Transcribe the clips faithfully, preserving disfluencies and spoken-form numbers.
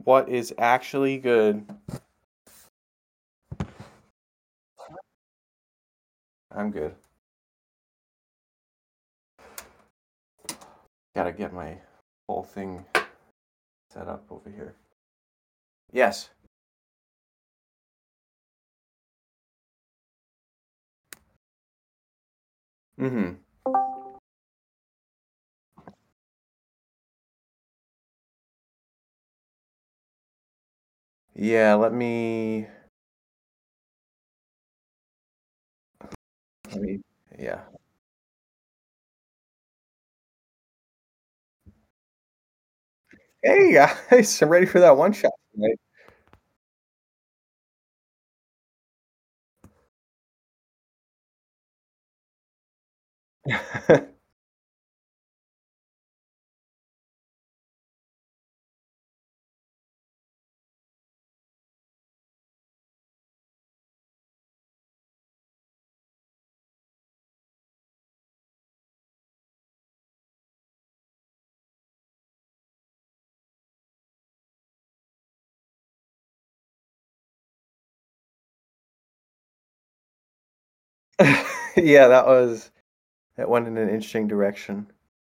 What is actually good? I'm good. Gotta get my whole thing set up over here. Yes. Mm-hmm. Yeah, let me let me yeah. Hey guys, I'm ready for that one shot tonight. Yeah, that was that went in an interesting direction.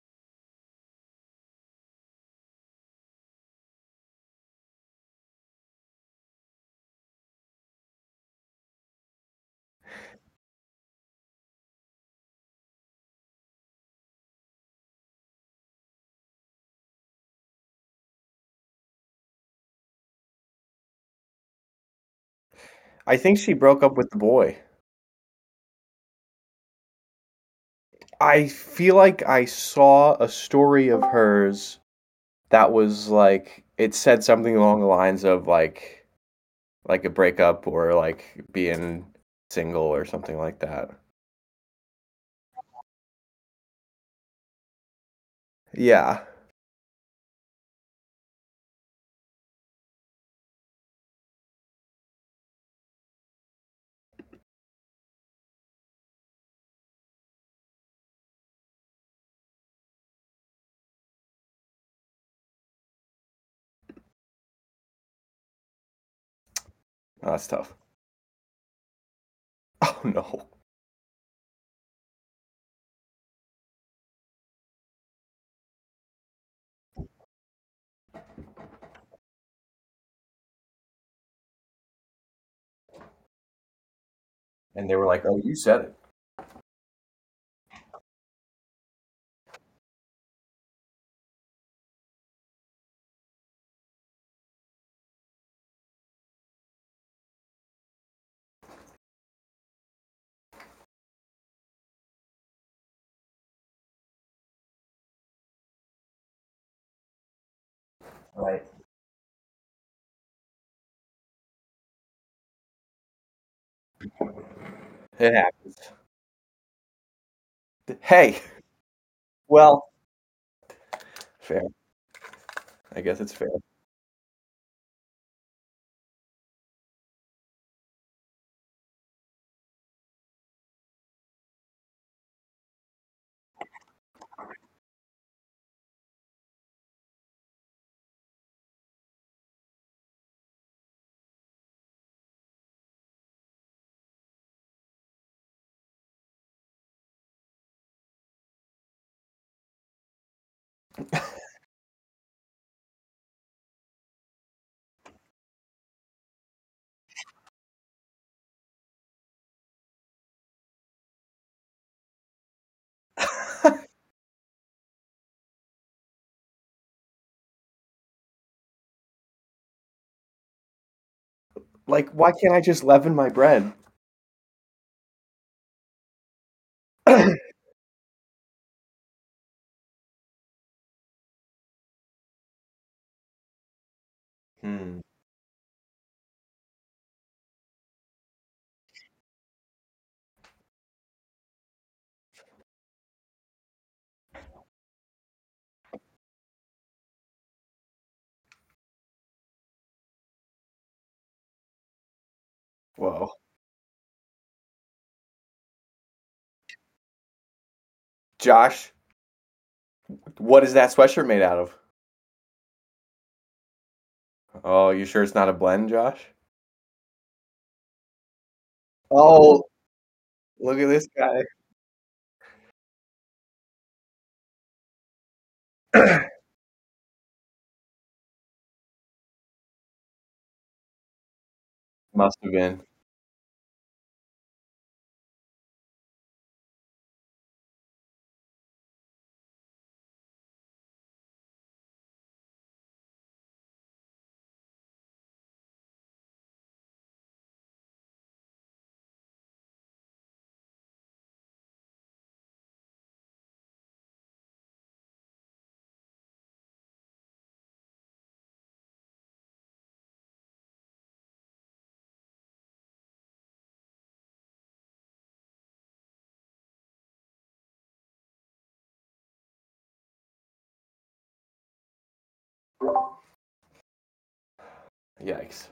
I think she broke up with the boy. I feel like I saw a story of hers that was like it said something along the lines of like like a breakup or like being single or something like that. Yeah. Oh, that's tough. Oh no. And they were like, "Oh, you said it." Right. It happens. Hey, well, fair. I guess it's fair. Like, why can't I just leaven my bread? Hmm. Whoa. Josh, what is that sweatshirt made out of? Oh, you sure it's not a blend, Josh? Oh, look at this guy. Must have been. Yikes.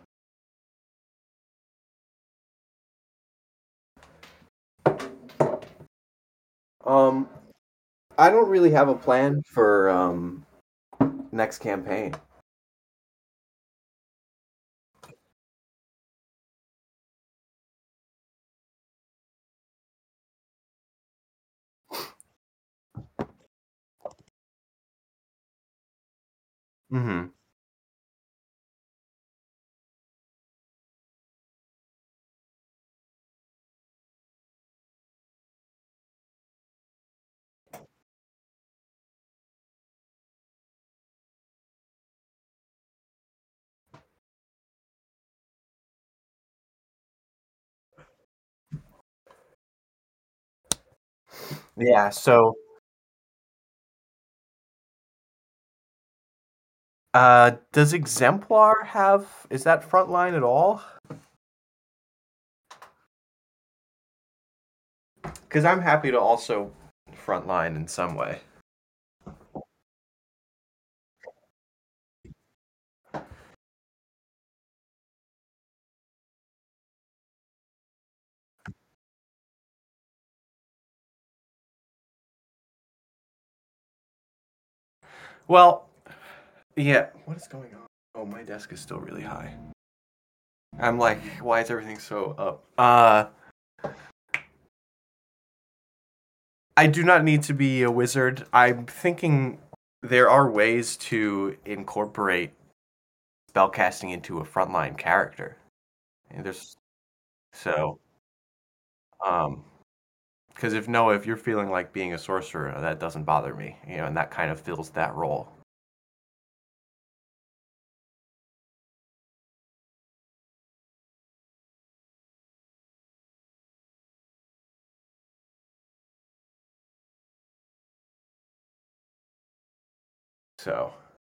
Um, I don't really have a plan for um next campaign. Hmm. Yeah, so uh does Exemplar have is that frontline at all? Because I'm happy to also frontline in some way. Well, yeah. What is going on? Oh, my desk is still really high. I'm like, why is everything so up? Uh, I do not need to be a wizard. I'm thinking there are ways to incorporate spellcasting into a frontline character. And there's so, um, because if no, if you're feeling like being a sorcerer, that doesn't bother me, you know, and that kind of fills that role. So,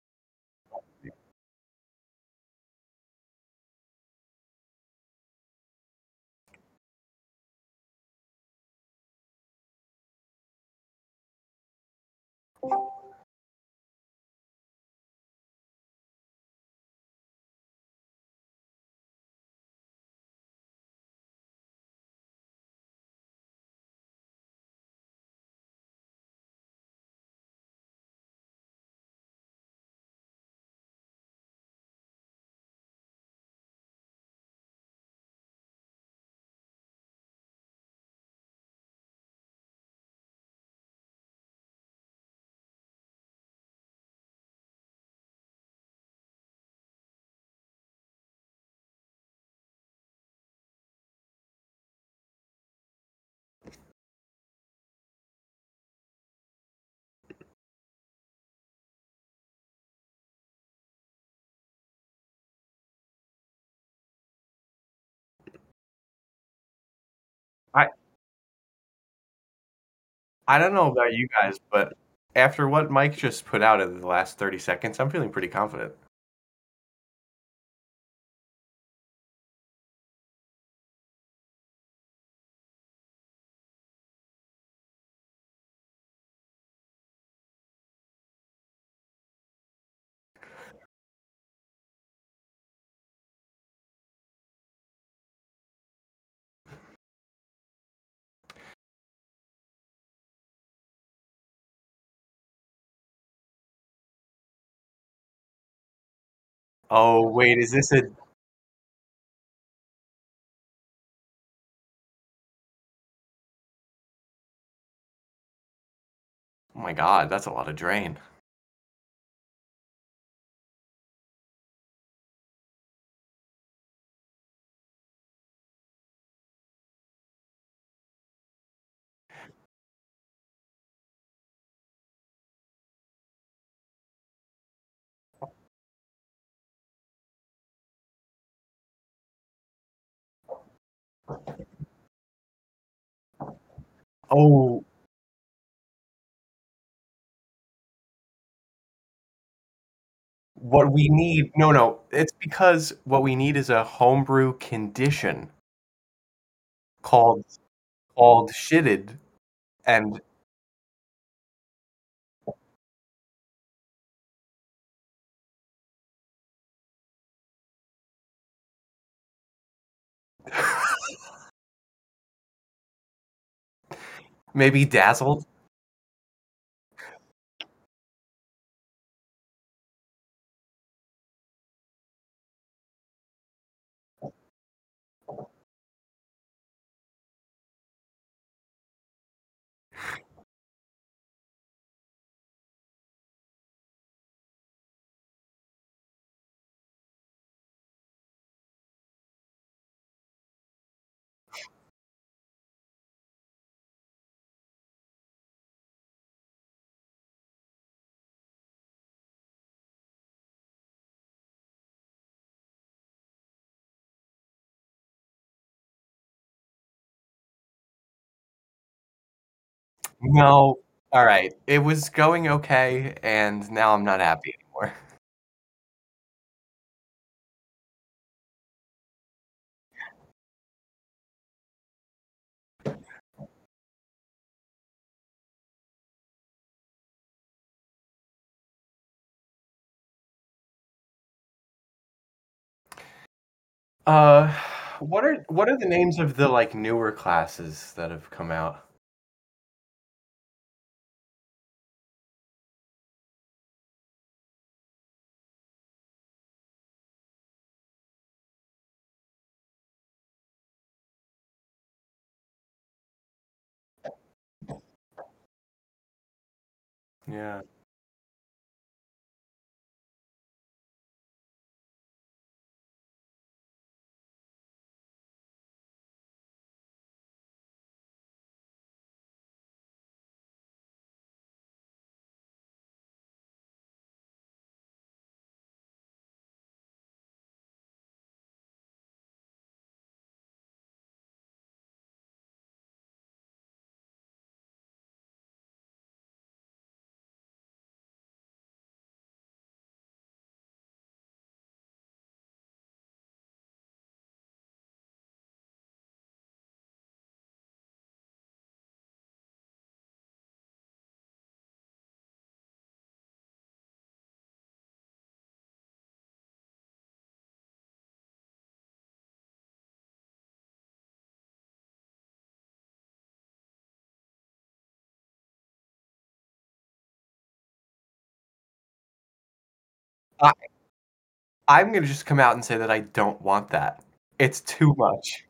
I I don't know about you guys, but after what Mike just put out in the last thirty seconds, I'm feeling pretty confident. Oh, wait, is this a oh my god, that's a lot of drain. Oh, what we need no, no, it's because what we need is a homebrew condition called called shitted, and maybe dazzled? No. Alright, it was going okay, and now I'm not happy anymore. Uh, what are what are the names of the, like, newer classes that have come out? Yeah. I I'm gonna just come out and say that I don't want that. It's too much.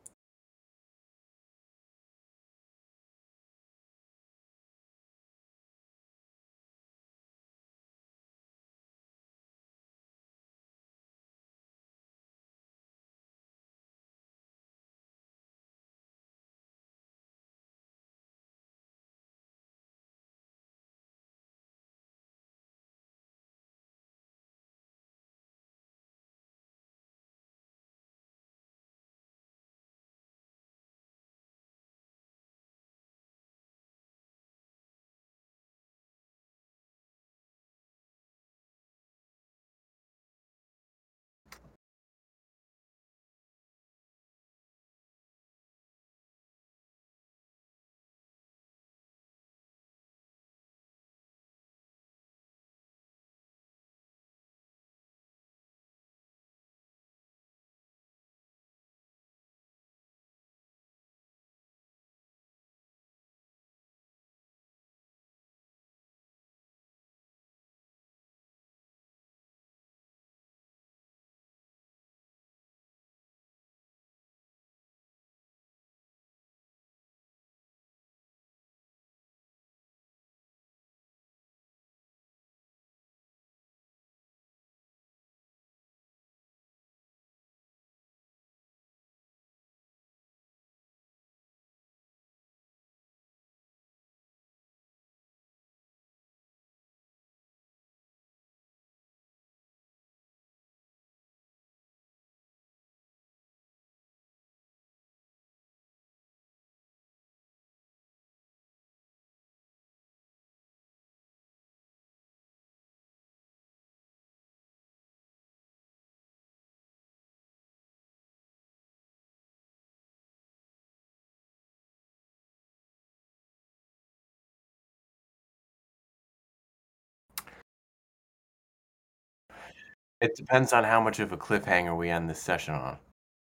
It depends on how much of a cliffhanger we end this session on.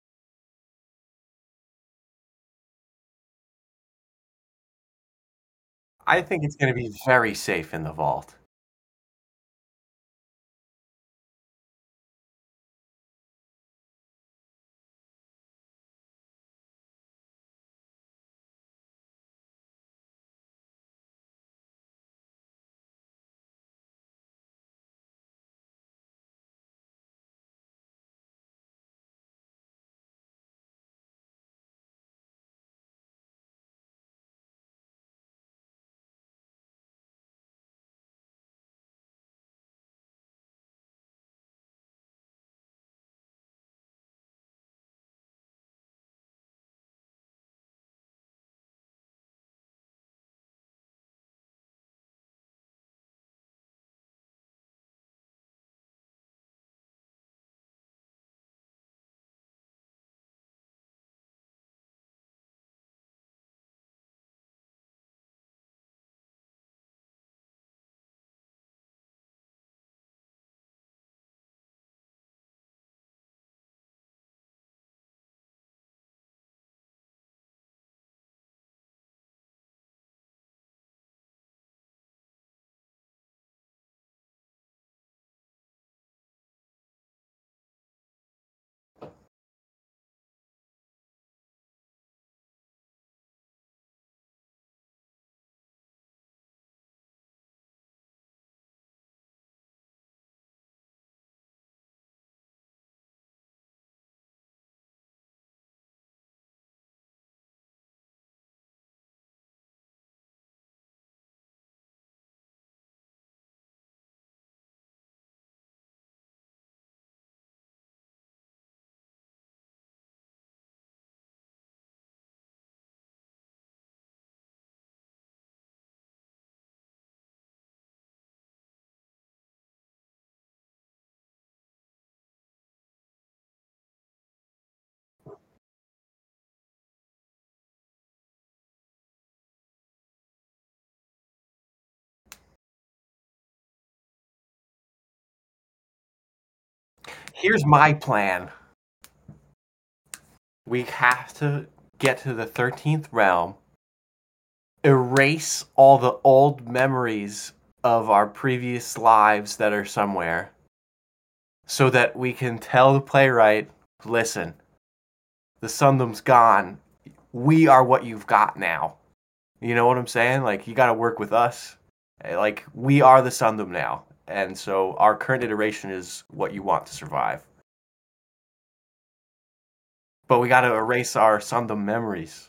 I think it's gonna be very safe in the vault. Here's my plan. We have to get to the thirteenth realm, erase all the old memories of our previous lives that are somewhere, so that we can tell the playwright, listen, the Sundom's gone. We are what you've got now. You know what I'm saying? Like, you got to work with us. Like, we are the Sundom now. And so our current iteration is what you want to survive. But we got to erase our Sundom memories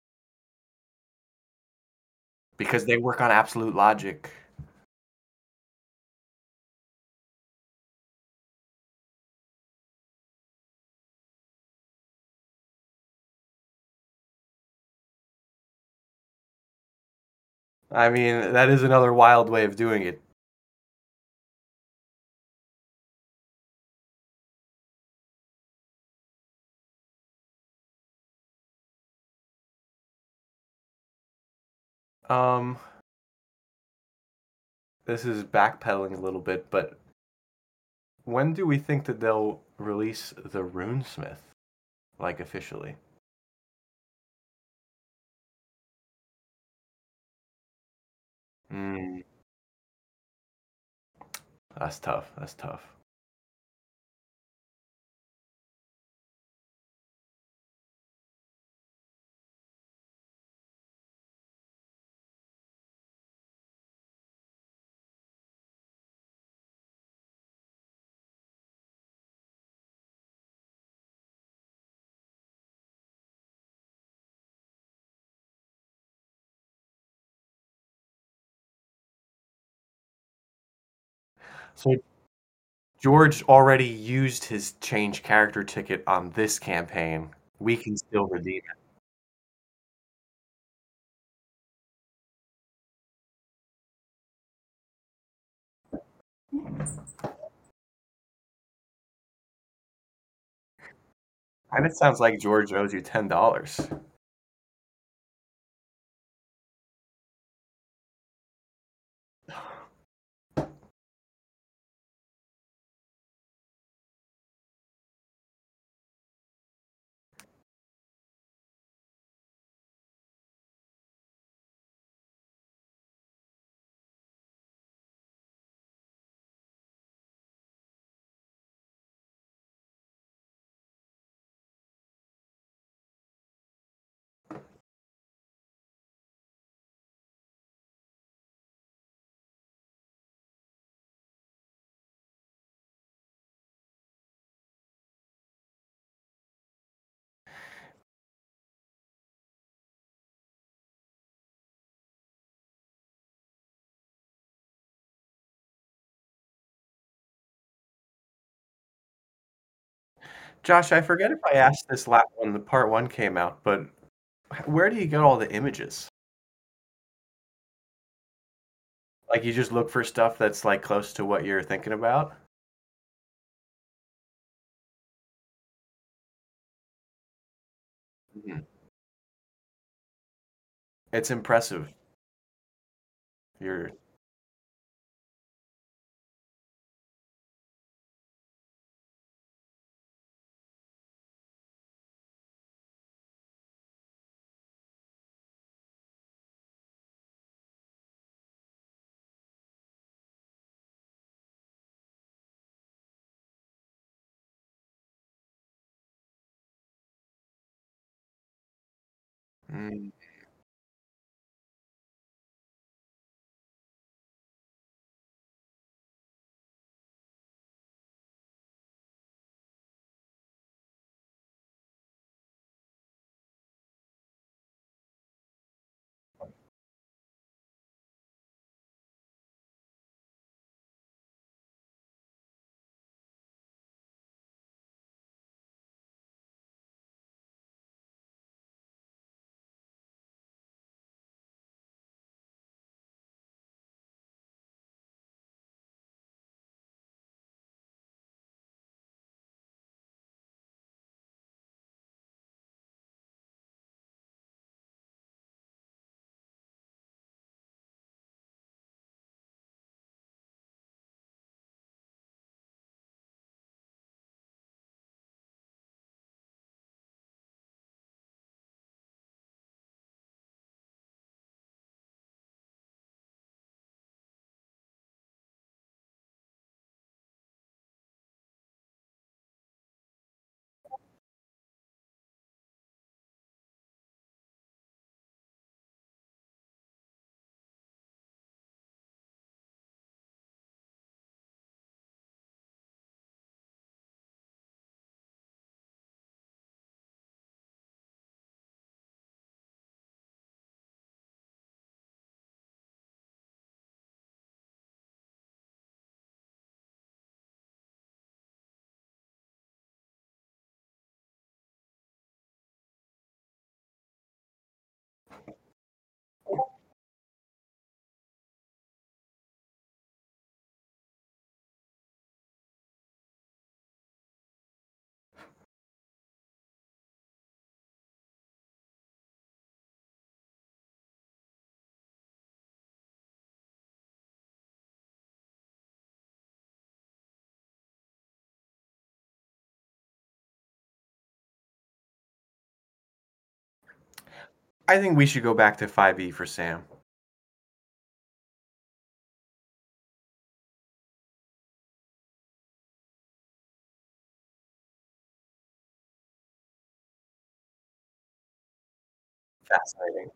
because they work on absolute logic. I mean, that is another wild way of doing it. Um, this is backpedaling a little bit, but when do we think that they'll release the Runesmith, like officially? Mm, that's tough. That's tough. So George already used his change character ticket on this campaign. We can still redeem it. And it sounds like George owes you ten dollars. Josh, I forget if I asked this last when the part one came out, but where do you get all the images? Like you just look for stuff that's like close to what you're thinking about? Mhm. It's impressive. You're mm. I think we should go back to five E for Sam. Fascinating.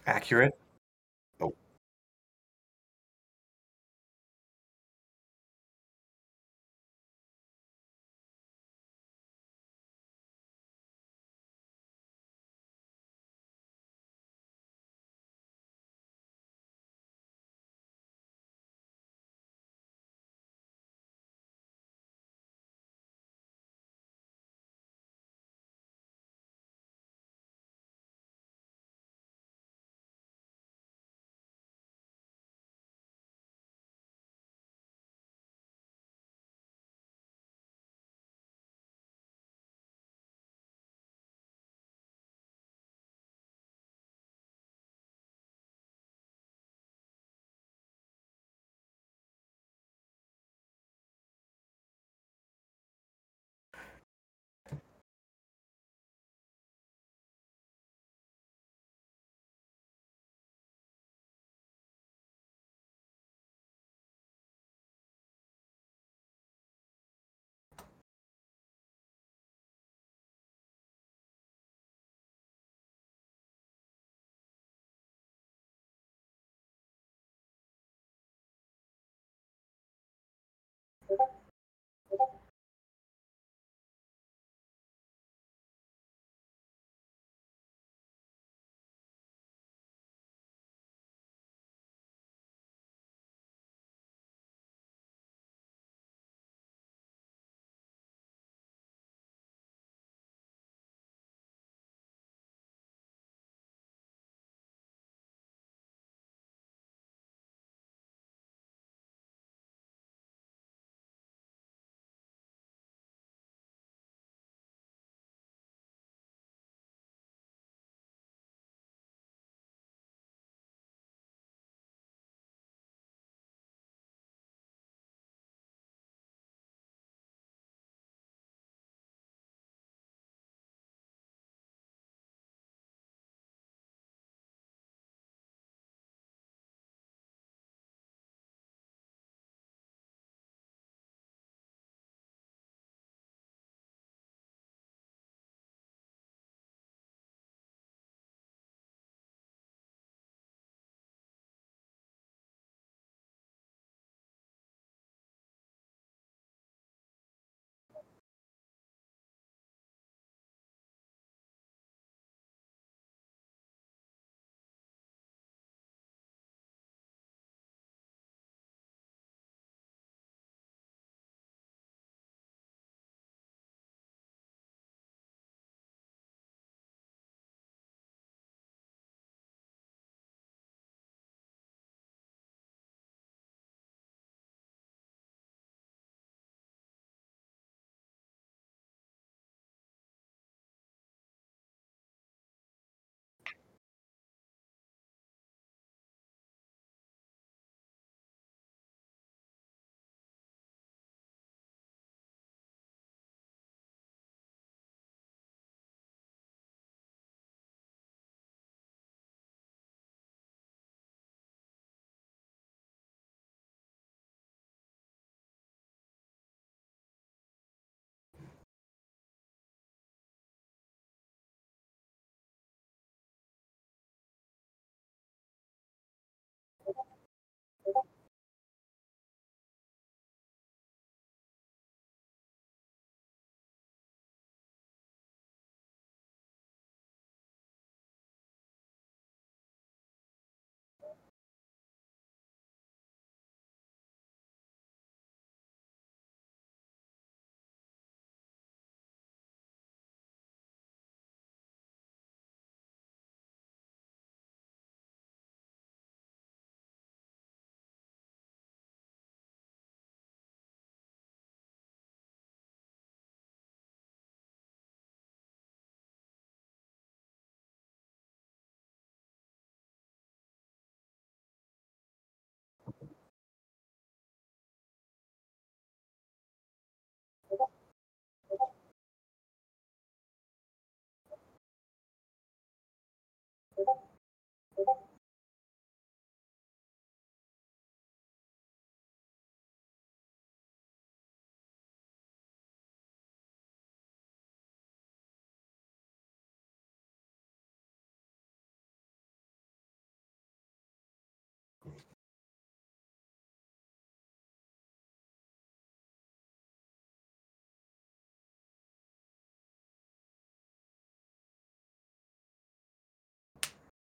Accurate? Oh.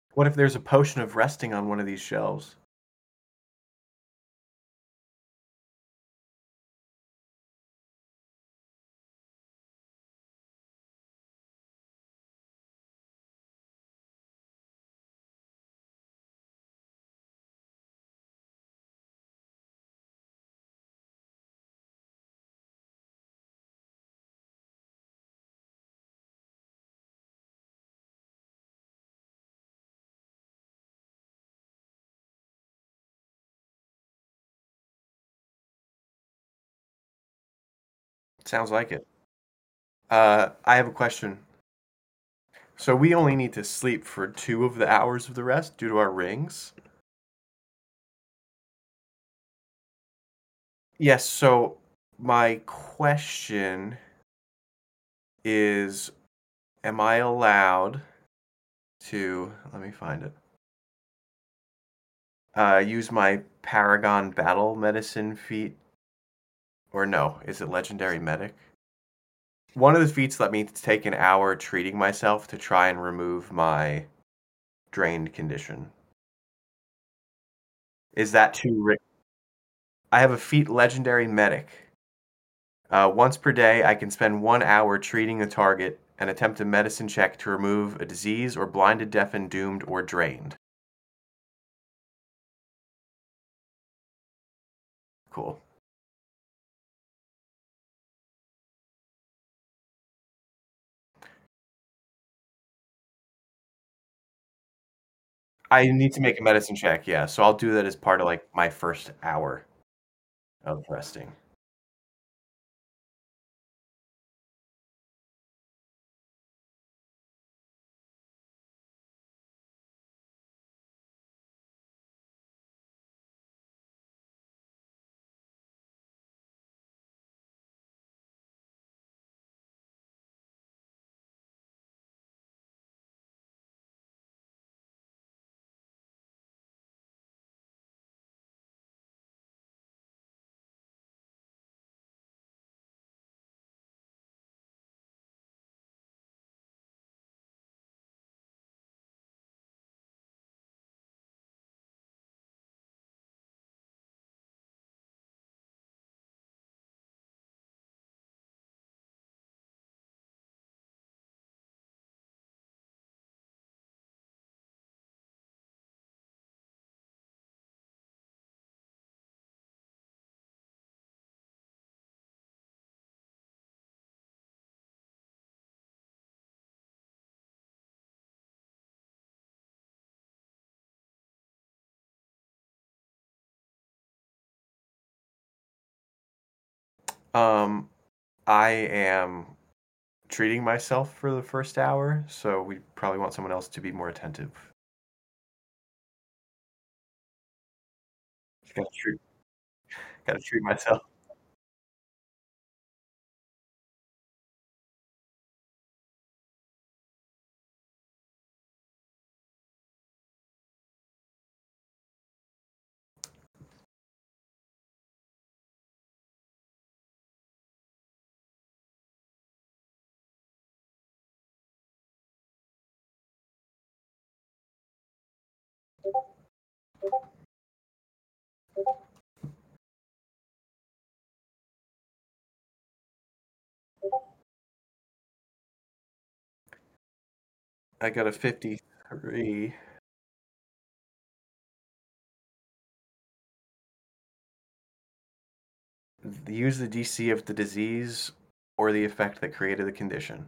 What if there's a potion of resting on one of these shelves? Sounds like it. Uh, I have a question. So we only need to sleep for two of the hours of the rest due to our rings? Yes, so my question is, am I allowed to, let me find it, uh, use my Paragon Battle Medicine feat? Or no, is it Legendary Medic? One of the feats let me take an hour treating myself to try and remove my drained condition. Is that too ri- I have a feat Legendary Medic. Uh, once per day, I can spend one hour treating a target and attempt a medicine check to remove a disease or blinded, deafened, doomed, or drained. Cool. I need to make a medicine check, yeah, so I'll do that as part of, like, my first hour of resting. Um, I am treating myself for the first hour, so we probably want someone else to be more attentive. Just gotta treat gotta treat myself. I got a fifty-three. Use the D C of the disease or the effect that created the condition.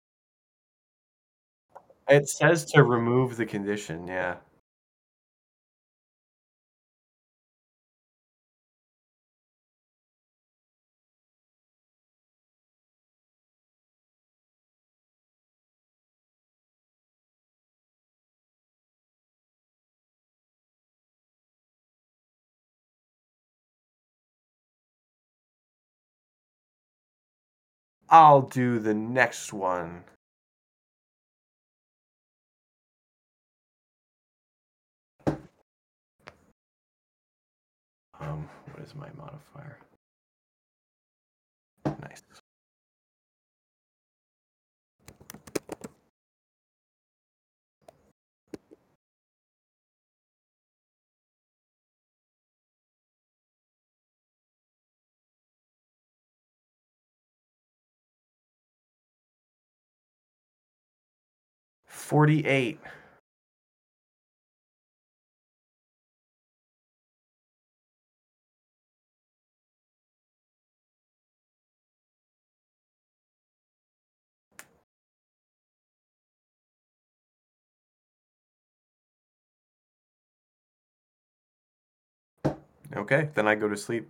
It says to remove the condition, yeah. I'll do the next one. Um, what is my modifier? Nice. Forty-eight. Okay, then I go to sleep.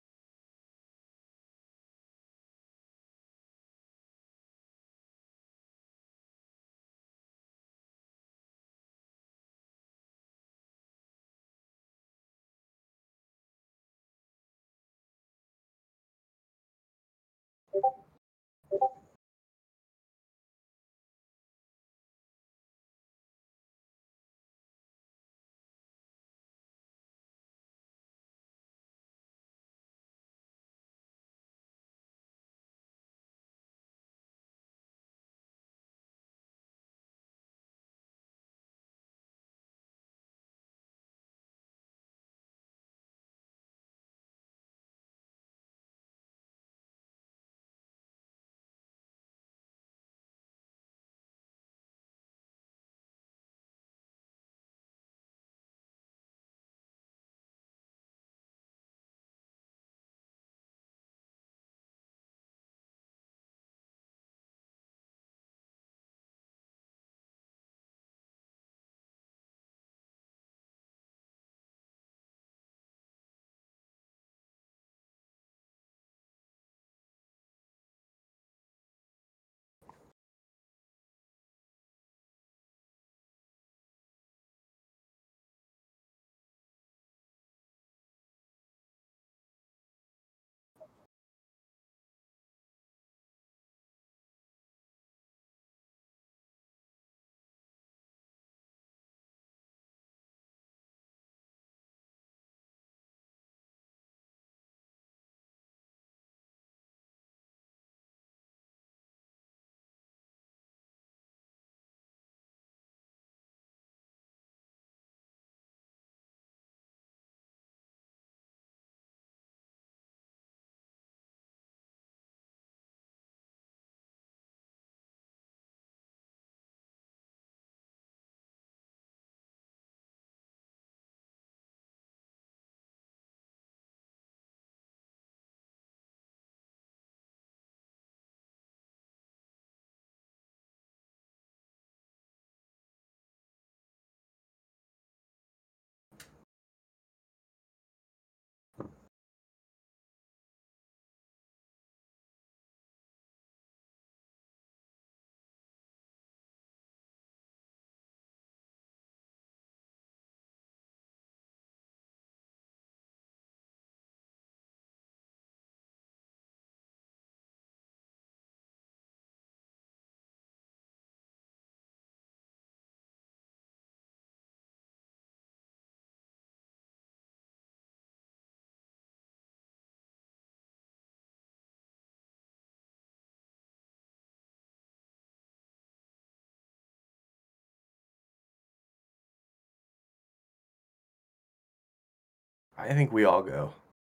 I think we all go.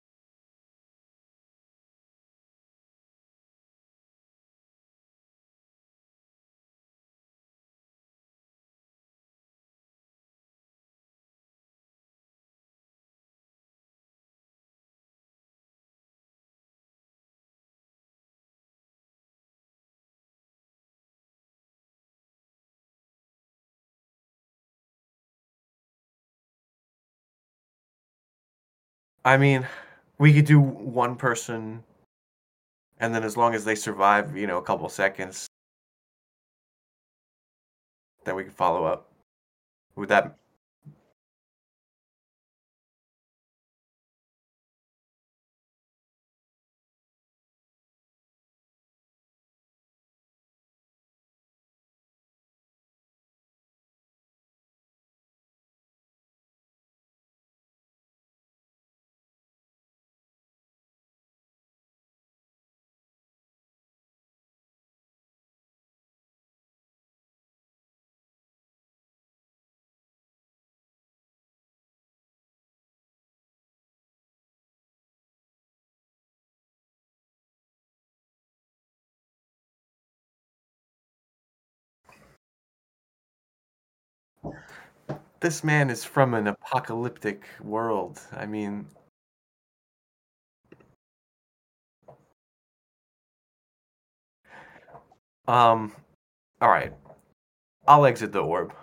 I mean, we could do one person, and then as long as they survive, you know, a couple seconds, then we can follow up. Would that this man is from an apocalyptic world. I mean, um, all right. I'll exit the orb.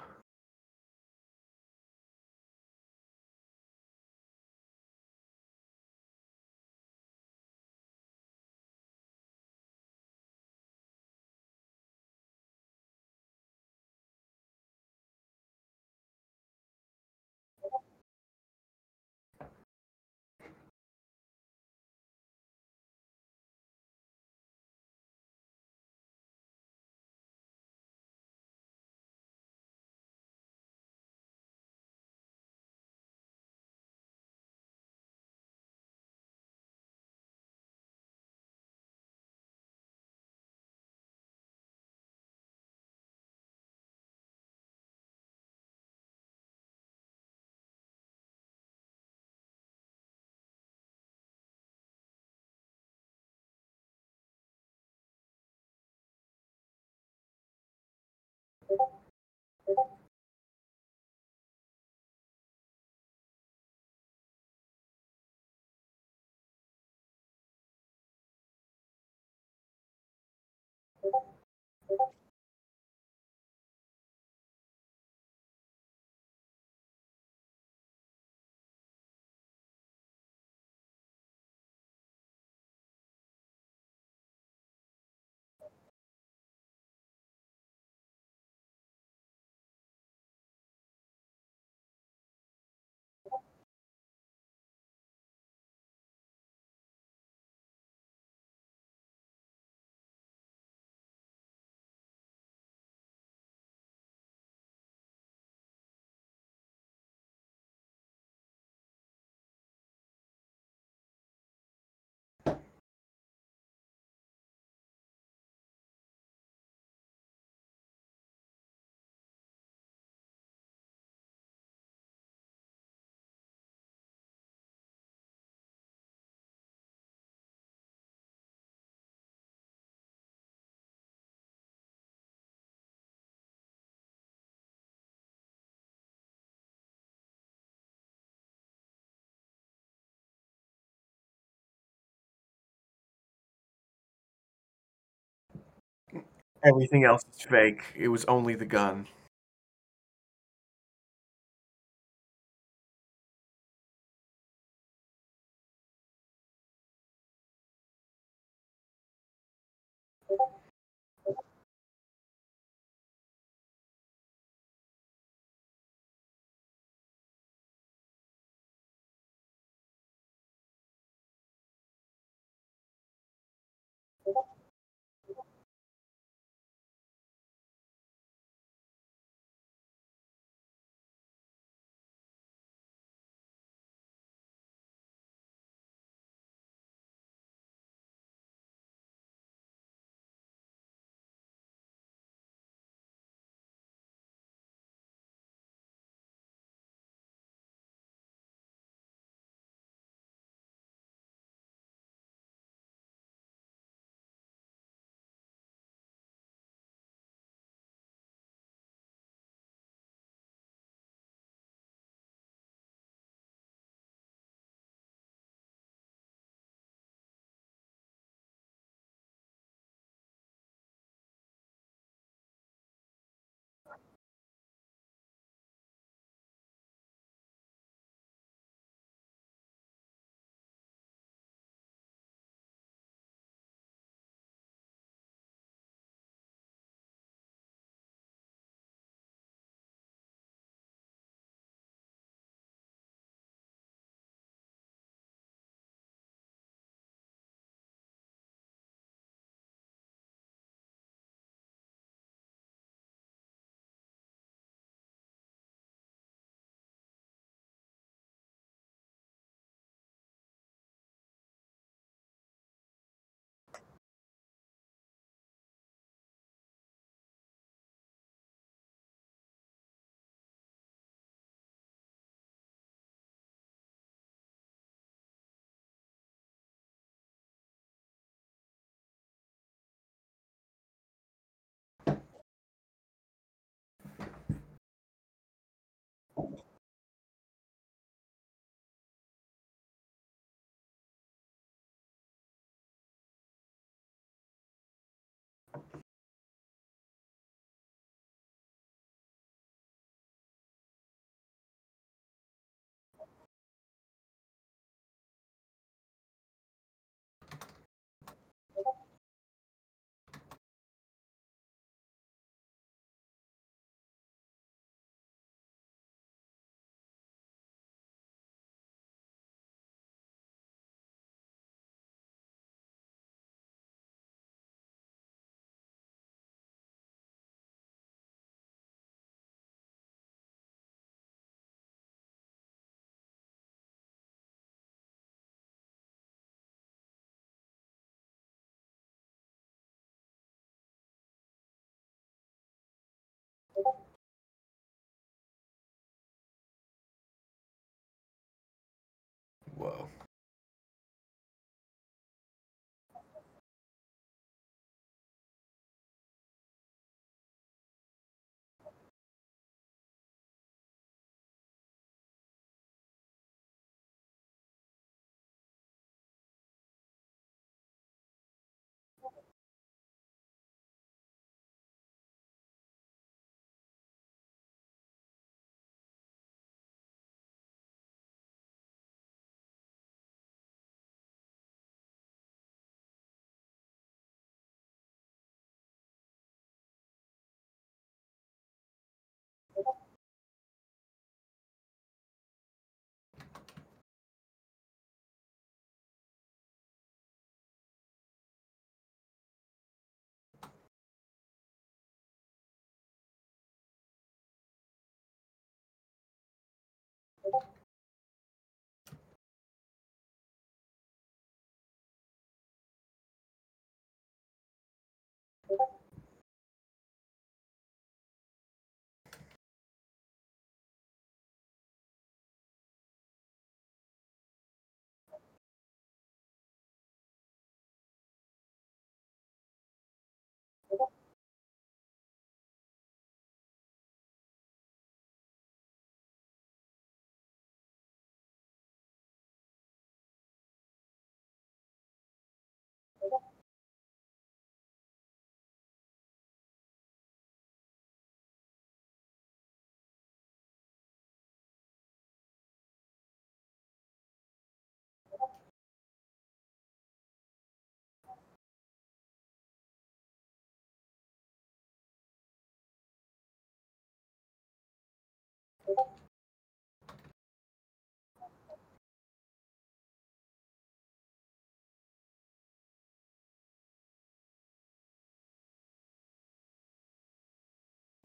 Everything else is fake. It was only the gun.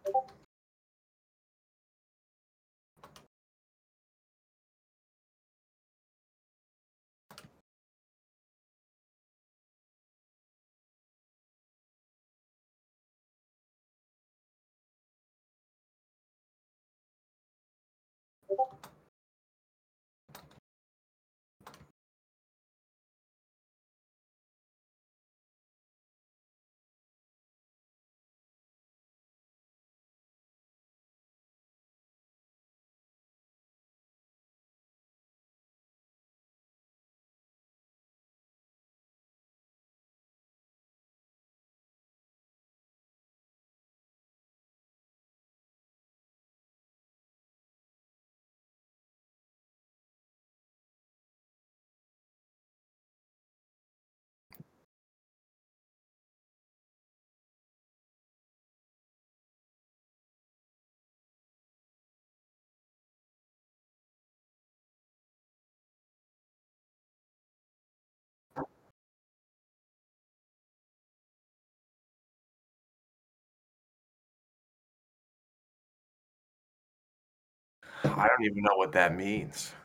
I don't even know what that means.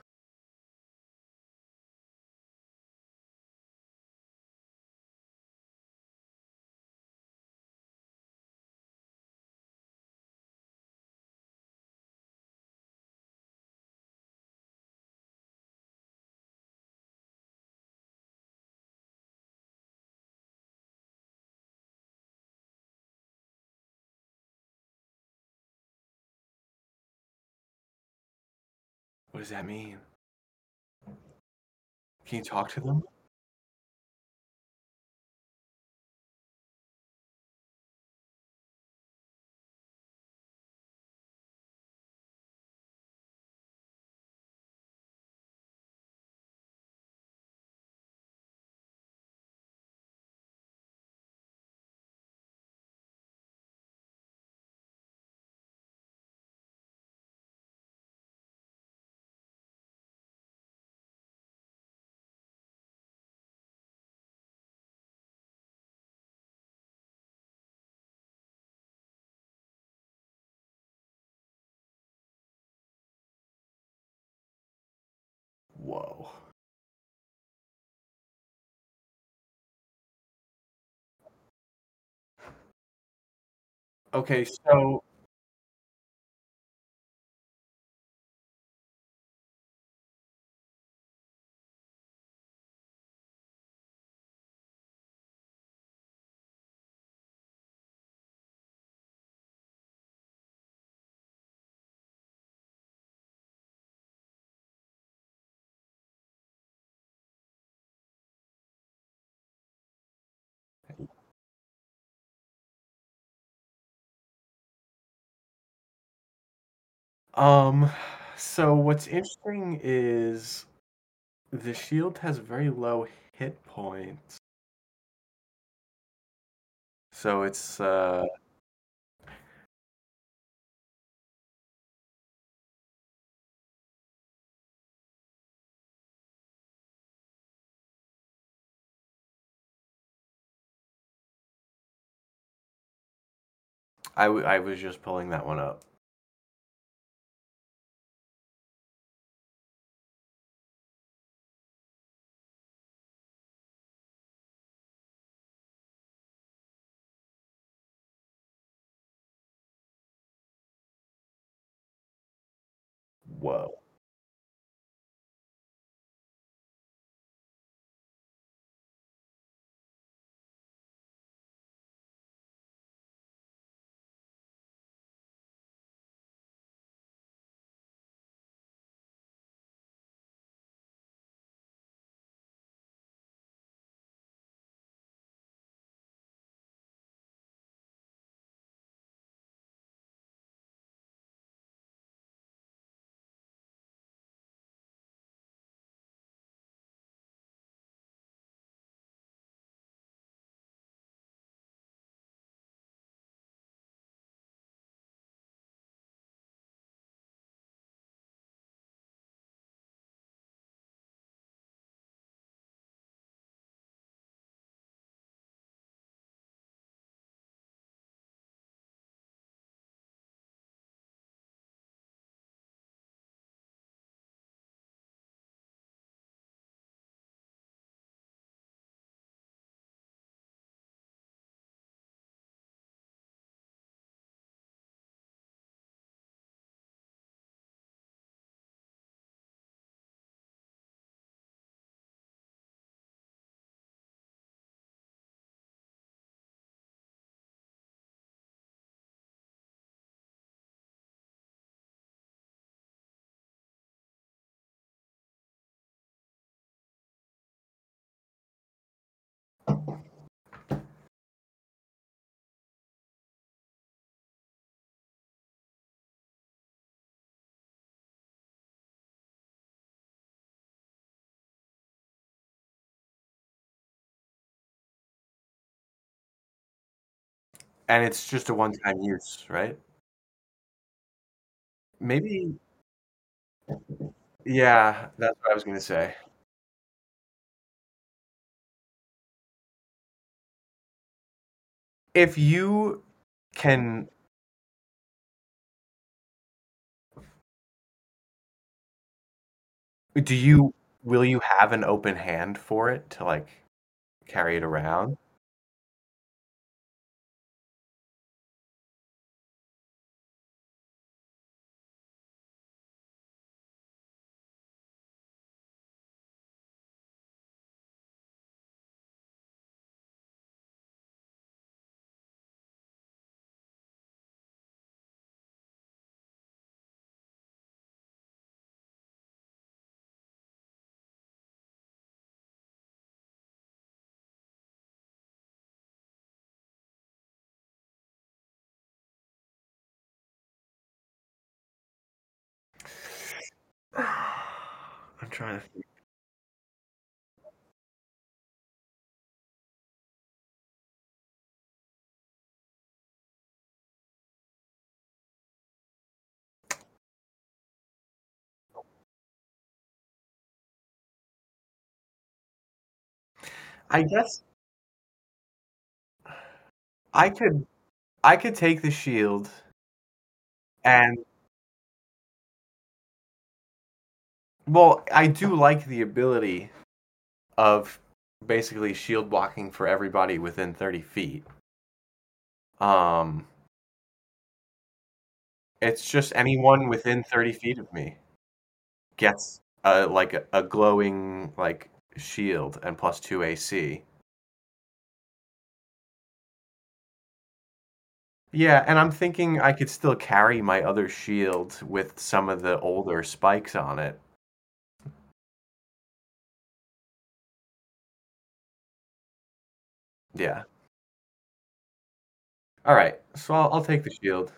What does that mean? Can you talk to them? Whoa. Okay, so um so what's interesting is the shield has very low hit points. So it's uh I, w- I was just pulling that one up. Whoa. And it's just a one-time use, right? Maybe Yeah, that's what I was gonna say. If you can Do you will you have an open hand for it to, like, carry it around? I'm trying to think. I guess I could I could take the shield and well, I do like the ability of basically shield blocking for everybody within thirty feet. Um, it's just anyone within thirty feet of me gets a like a, a glowing like shield and plus two A C. Yeah, and I'm thinking I could still carry my other shield with some of the older spikes on it. Yeah. All right. So I'll, I'll take the shield.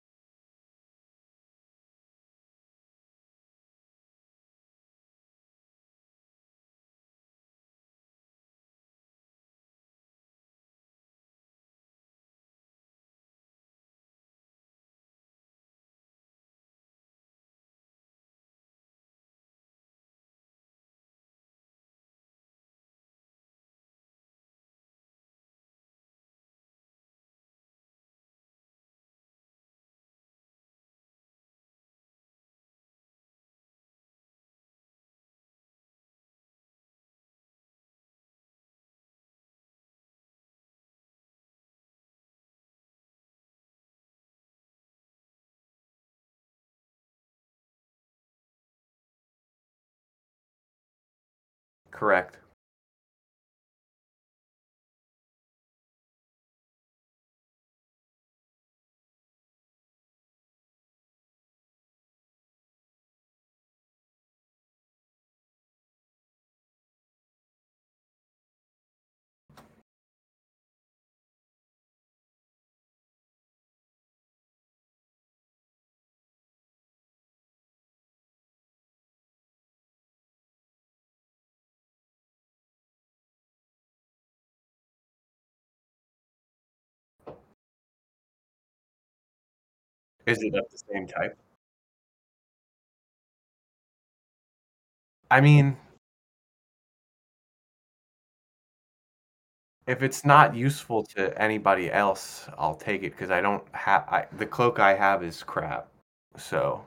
Correct. Is it of the same type? I mean, if it's not useful to anybody else, I'll take it because I don't have I, the cloak I have is crap. So,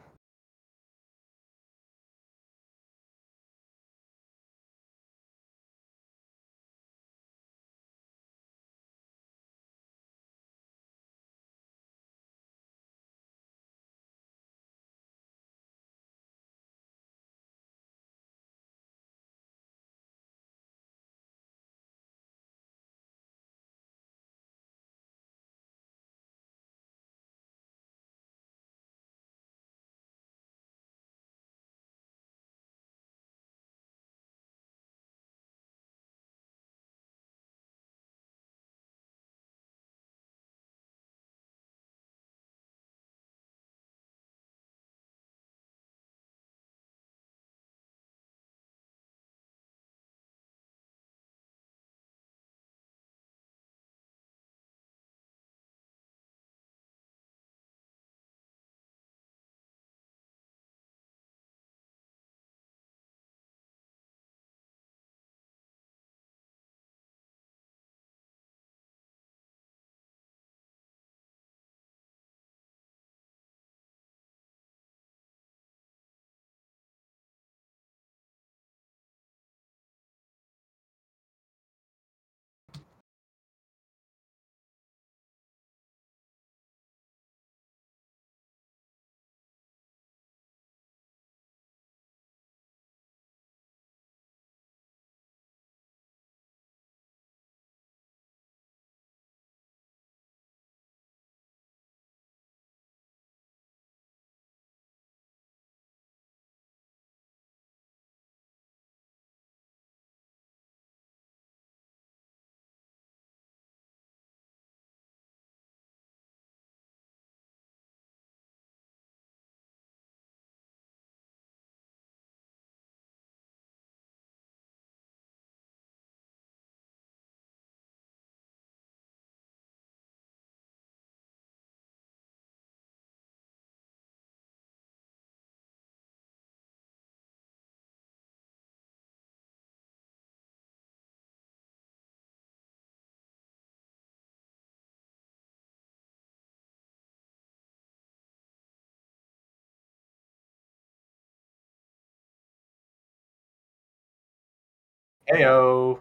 Heyo.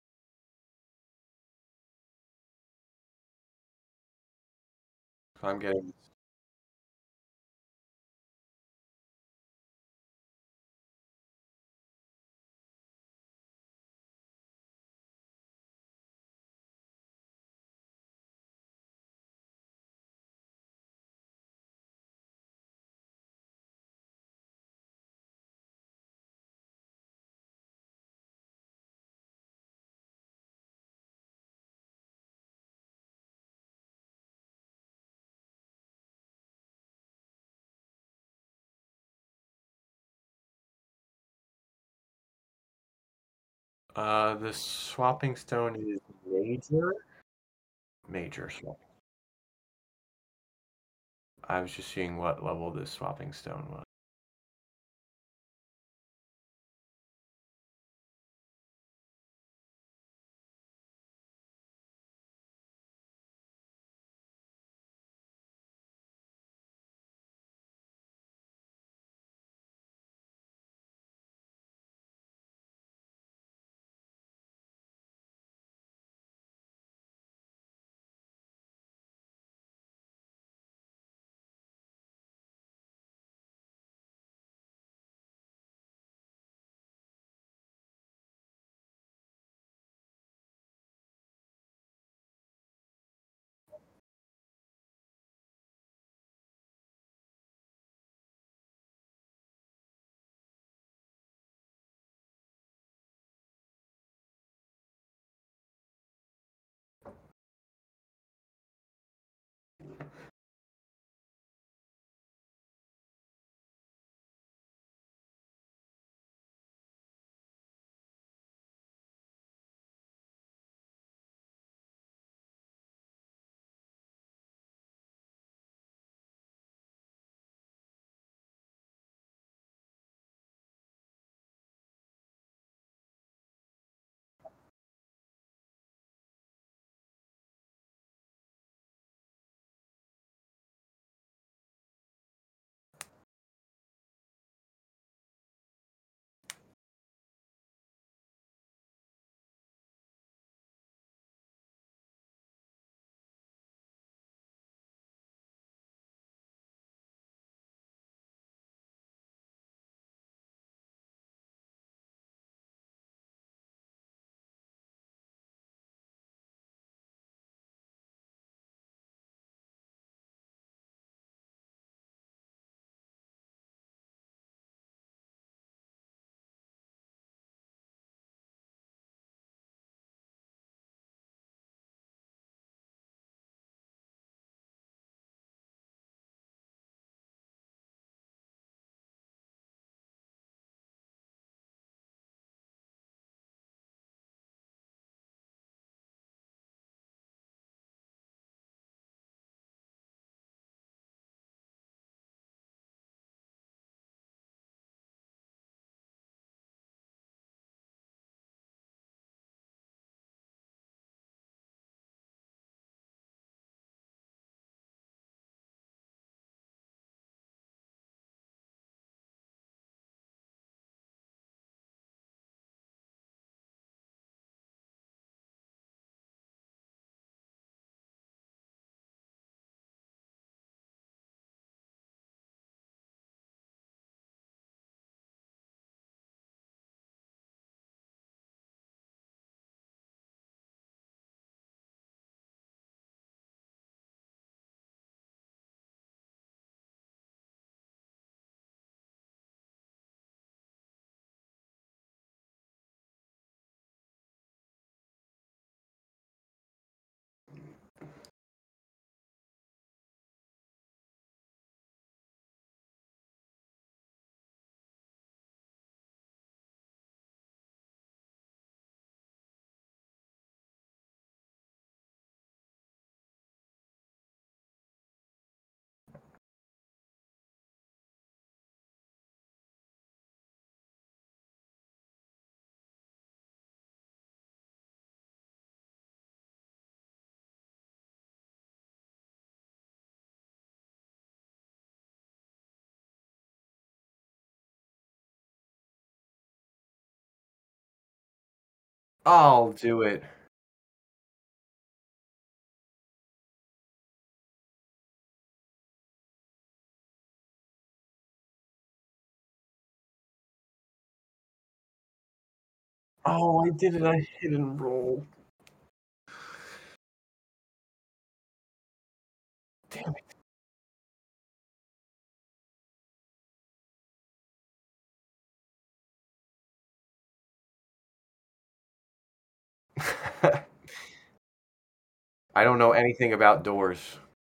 I'm getting uh the swapping stone is major. Major swap. I was just seeing what level this swapping stone was. I'll do it. Oh, I did it. I hit and roll. Damn it. I don't know anything about doors.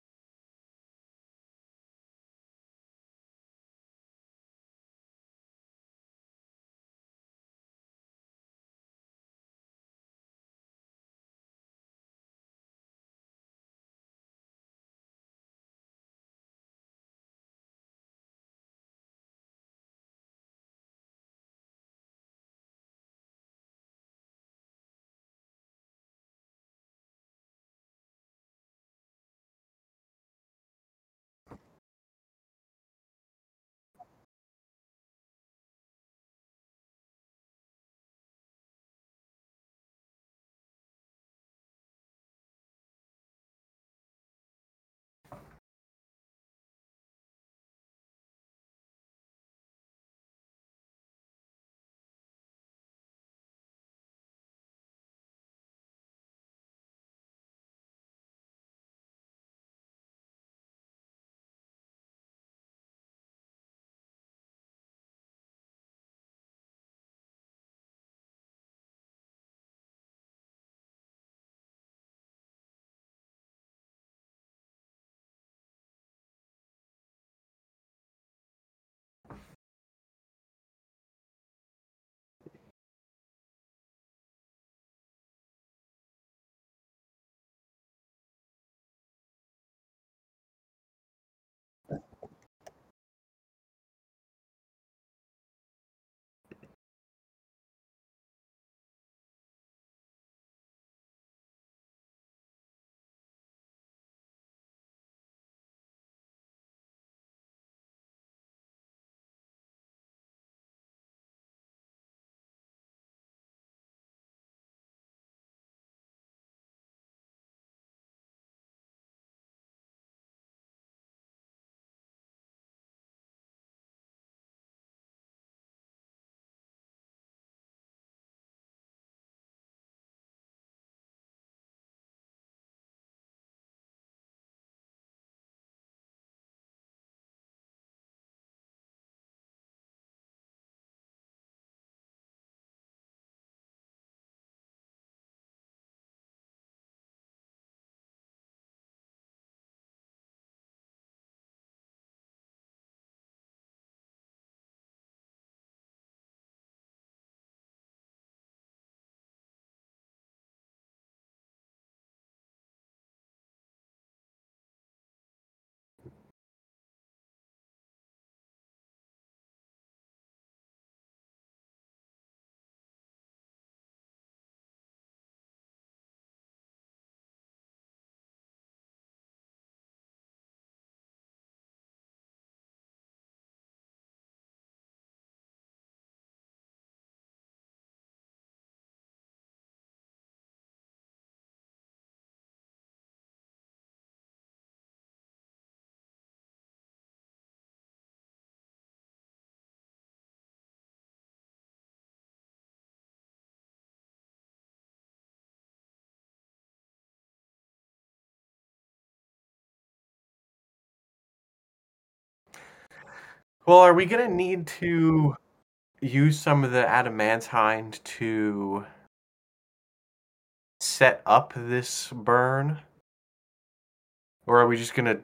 Well, are we gonna need to use some of the adamantine to set up this burn? Or are we just gonna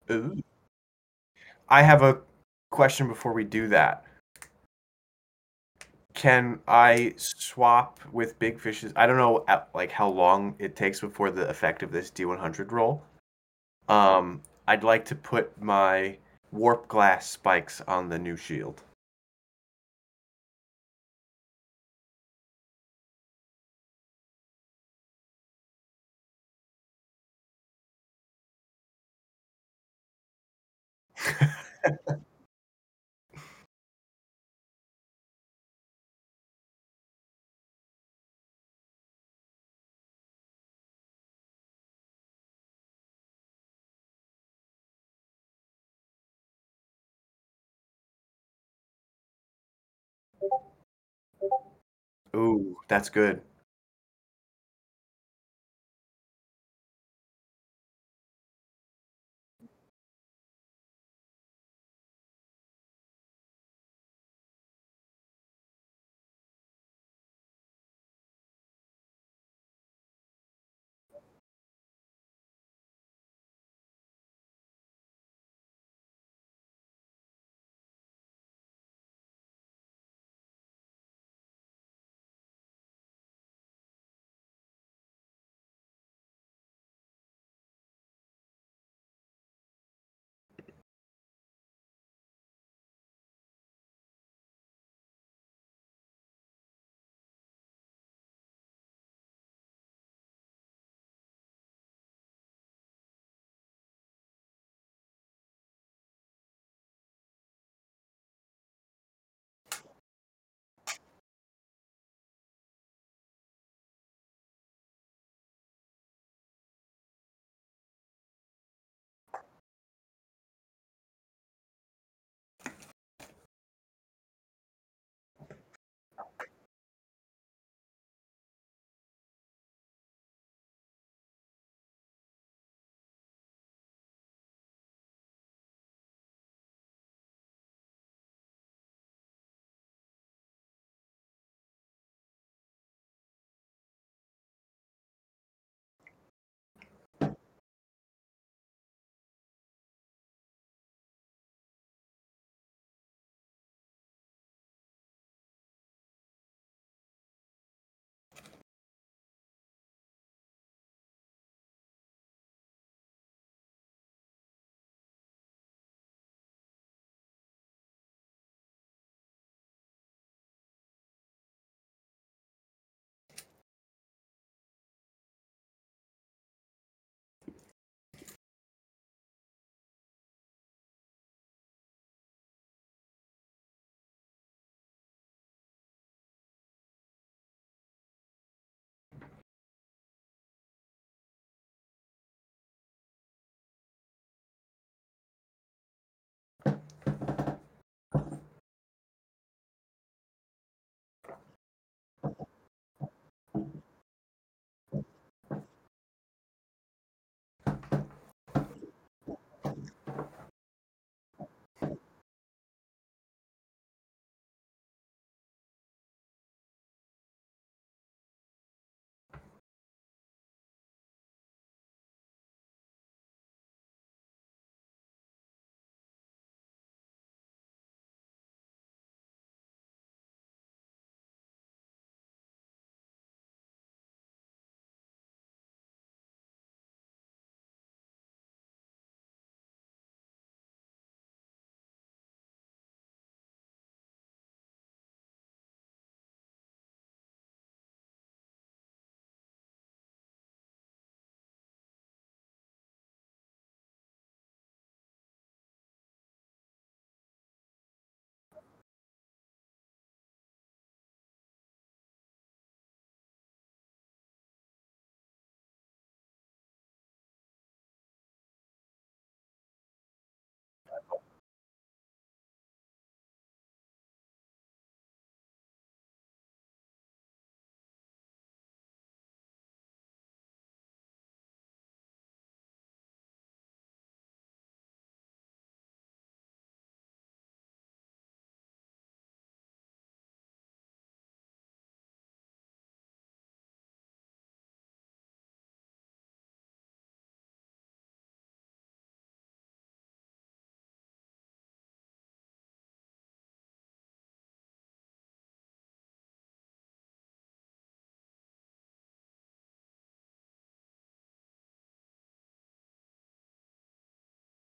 Ooh. I have a question before we do that. Can I swap with big fishes? I don't know at, like how long it takes before the effect of this D one hundred roll. Um, I'd like to put my warp glass spikes on the new shield. Ooh, that's good.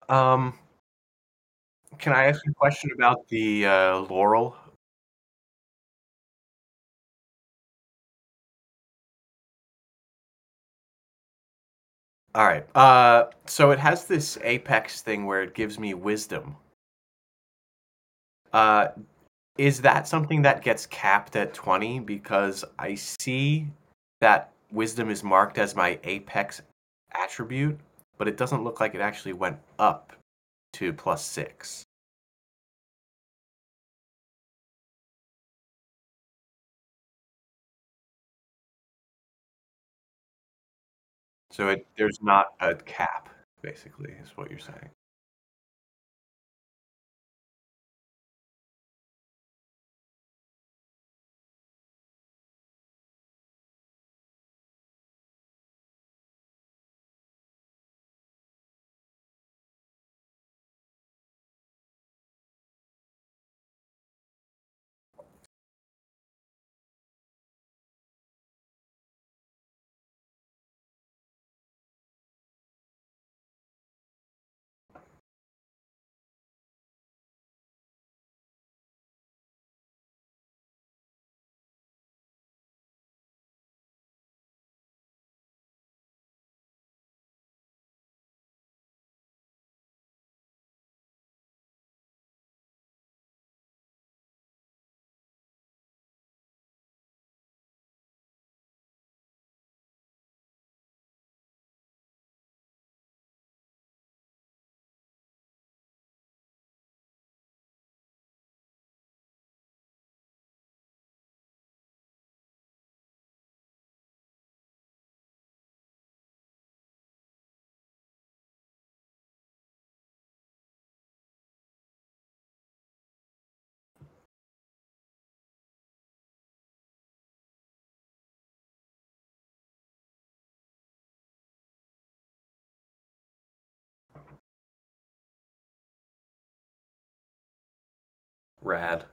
Um, can I ask you a question about the uh, Laurel? All right. Uh, so it has this apex thing where it gives me wisdom. Uh, is that something that gets capped at twenty? Because I see that wisdom is marked as my apex attribute, but it doesn't look like it actually went up to plus six. So it there's not a cap, basically, is what you're saying. Rad.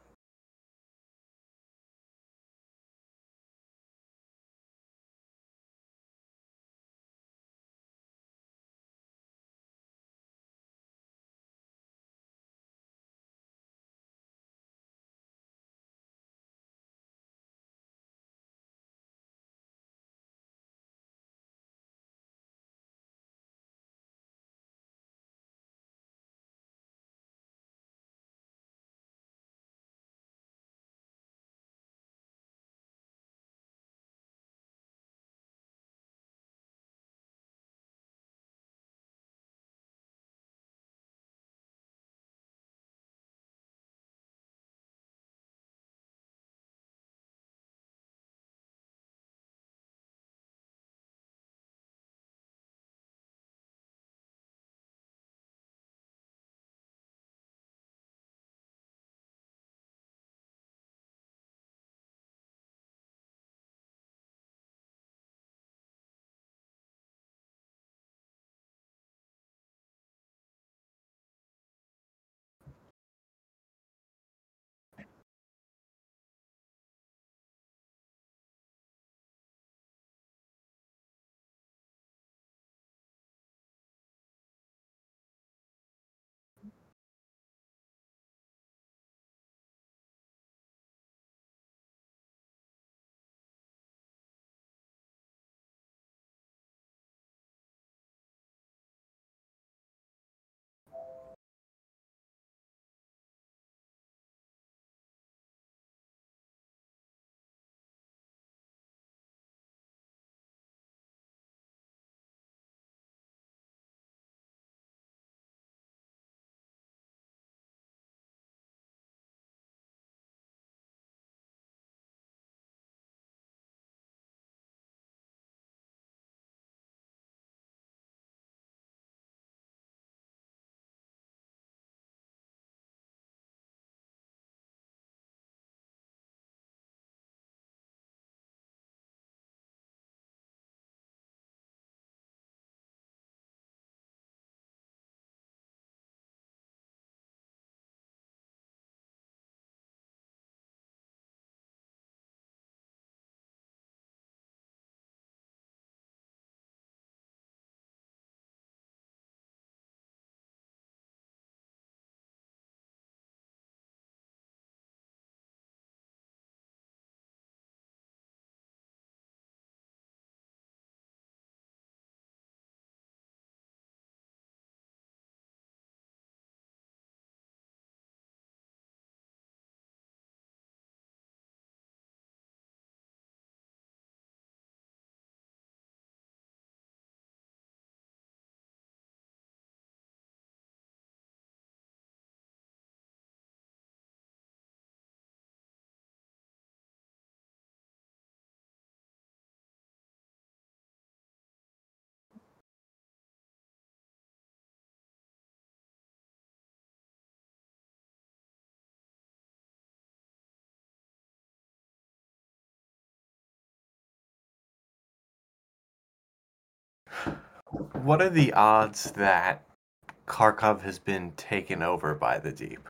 What are the odds that Kharkov has been taken over by the Deep?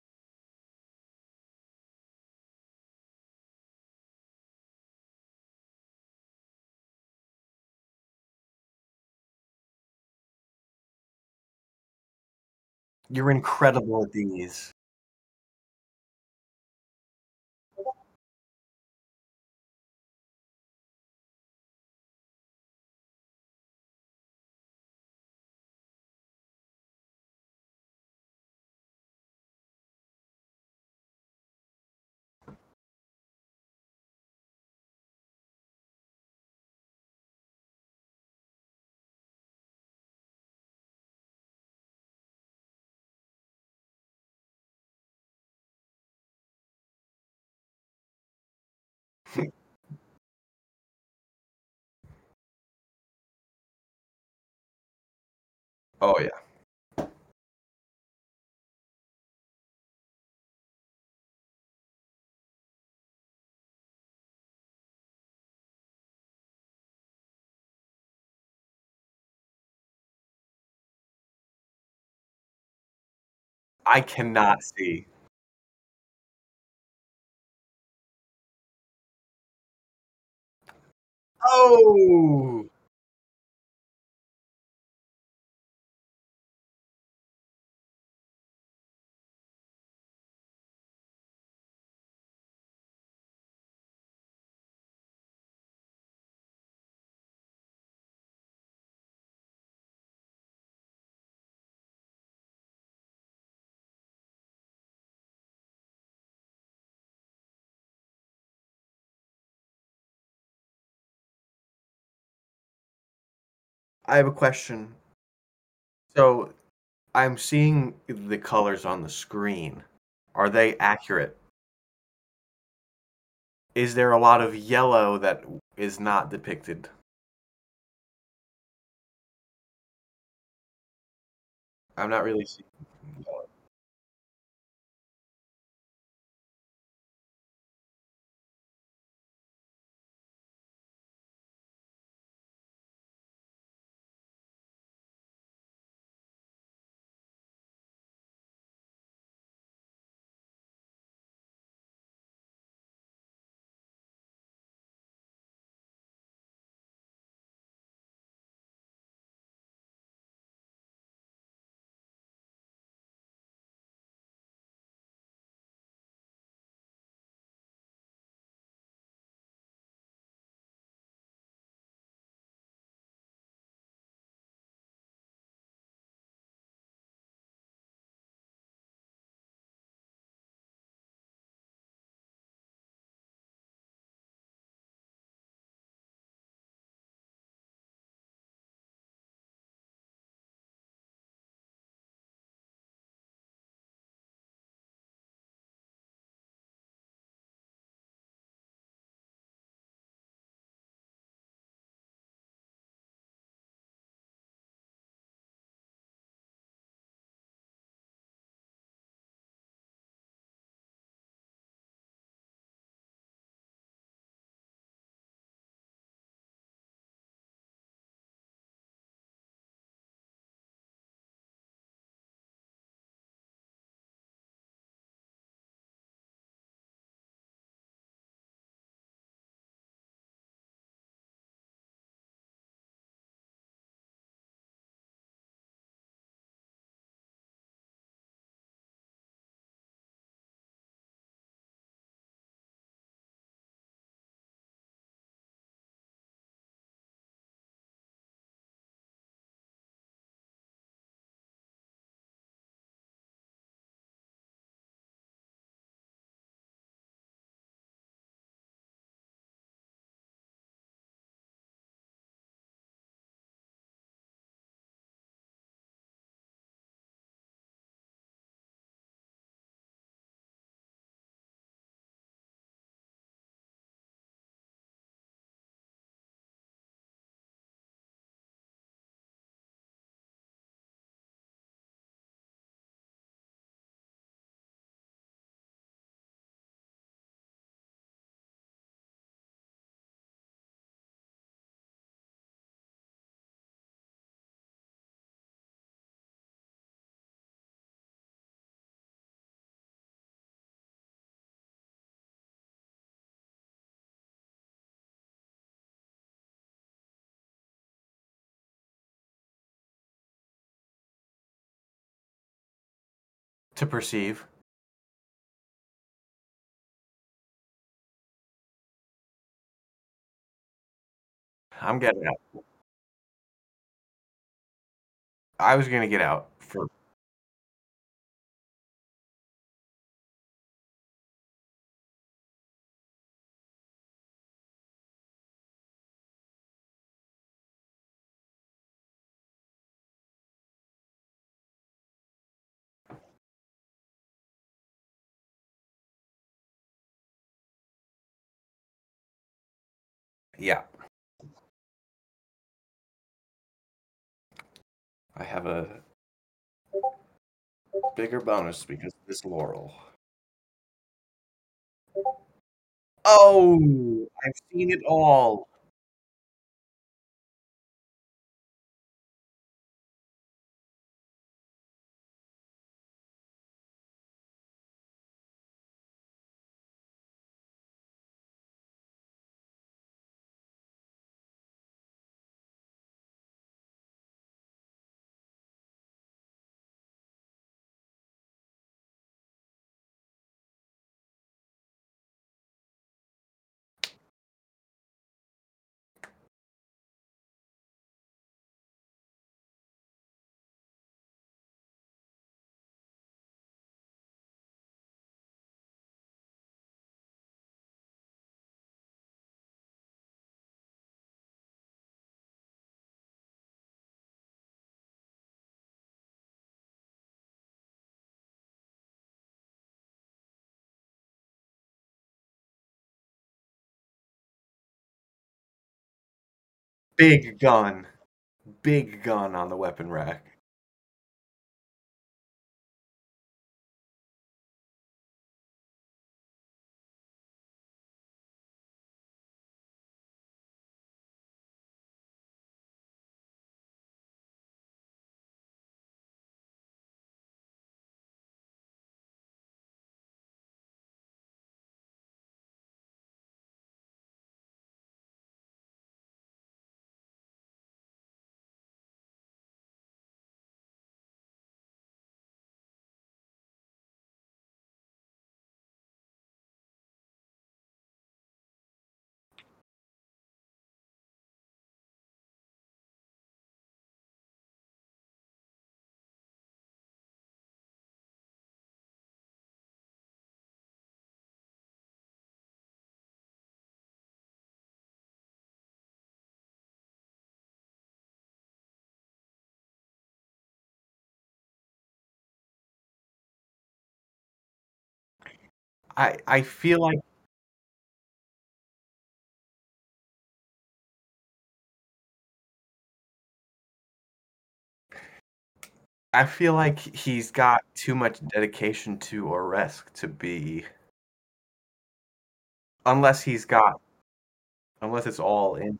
You're incredible at these. Oh yeah. I cannot see. Oh! I have a question. So I'm seeing the colors on the screen. Are they accurate? Is there a lot of yellow that is not depicted? I'm not really seeing yellow. To perceive. I'm getting out. I was gonna get out for yeah. I have a bigger bonus because of this laurel. Oh, I've seen it all. Big gun. Big gun on the weapon rack. I I feel like I feel like he's got too much dedication to Oresk to be unless he's got unless it's all in.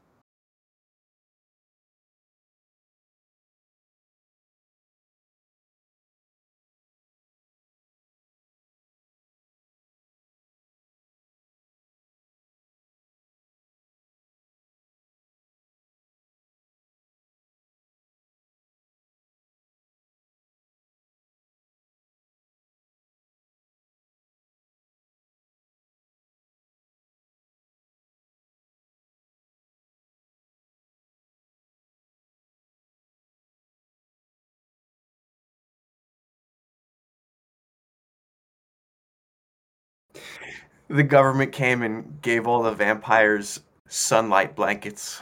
The government came and gave all the vampires sunlight blankets.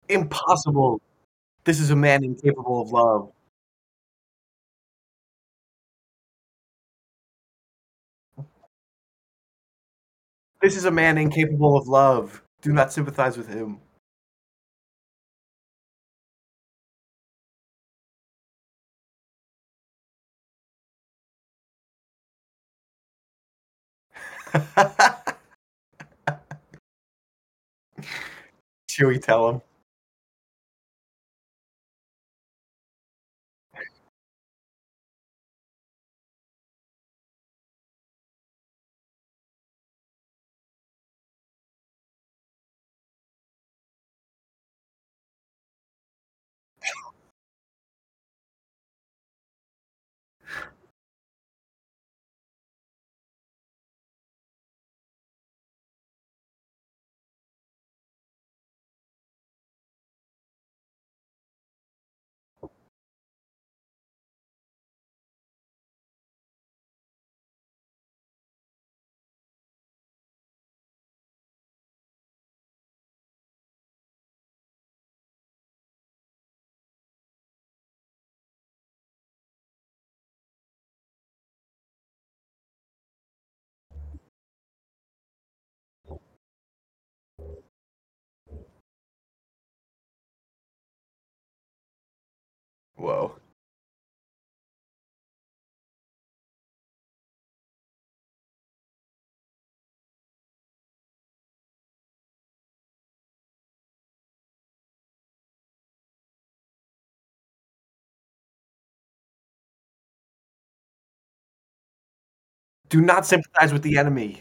Impossible. This is a man incapable of love. This is a man incapable of love. Do not sympathize with him. Should we tell him? Whoa. Do not sympathize with the enemy.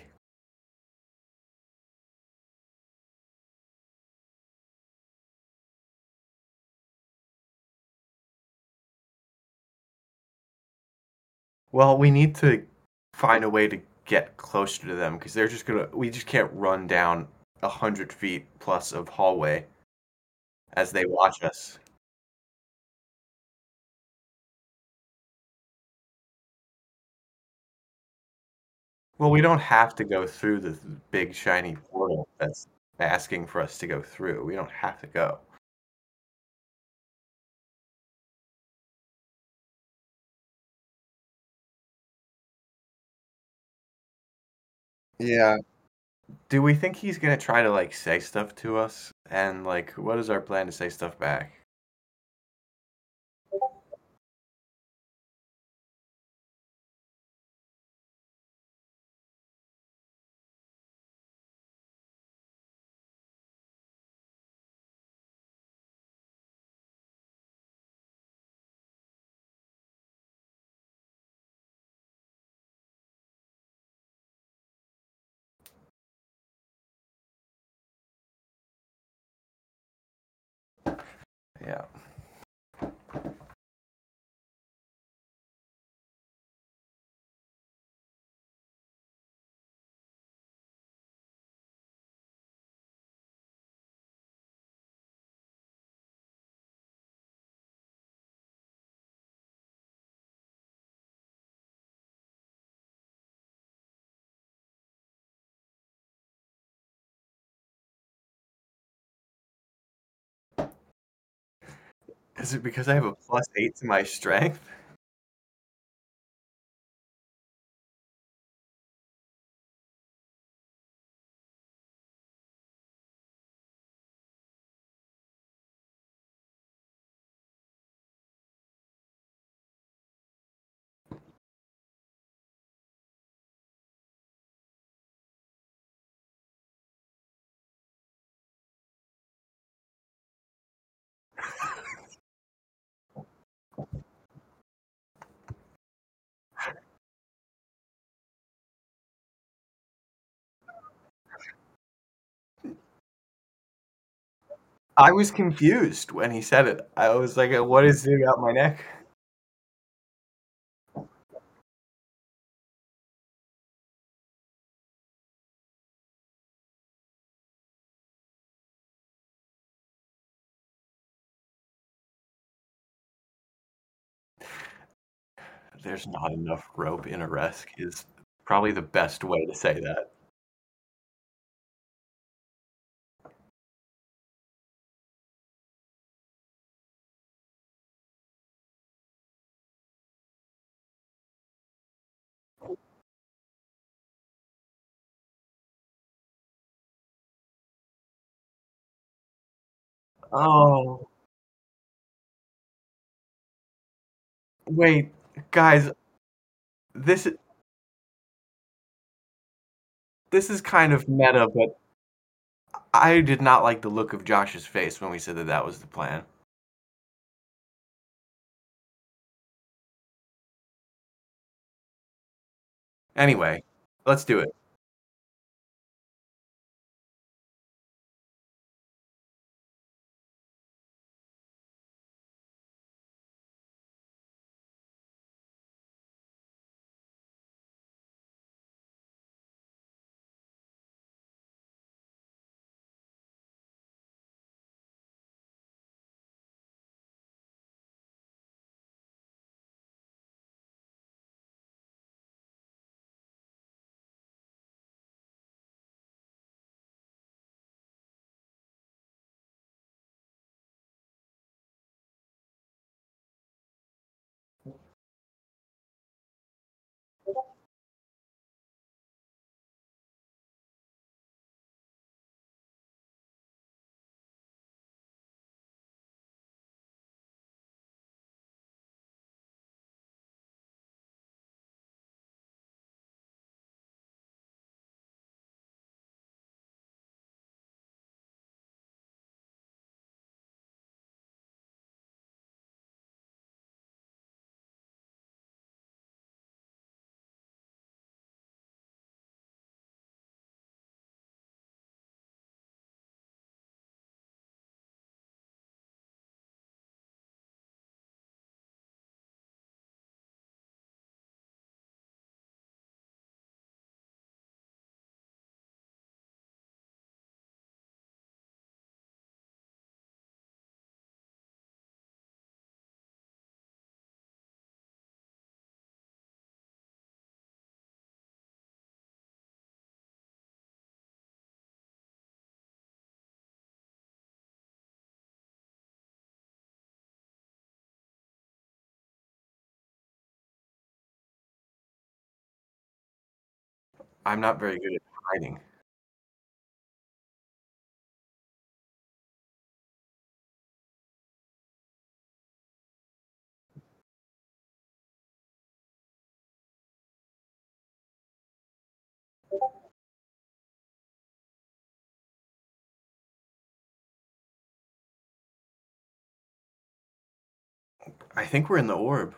Well, we need to find a way to get closer to them because they're just gonna. We just can't run down a hundred feet plus of hallway as they watch us. Well, we don't have to go through the big shiny portal that's asking for us to go through. We don't have to go. Yeah. Do we think he's gonna try to like say stuff to us? And like, what is our plan to say stuff back? Yeah. Is it because I have a plus eight to my strength? I was confused when he said it. I was like, what is it up my neck? There's not enough rope in a resk is probably the best way to say that. Oh, wait, guys, this this is kind of meta, but I did not like the look of Josh's face when we said that that was the plan. Anyway, let's do it. I'm not very good at hiding. I think we're in the orb.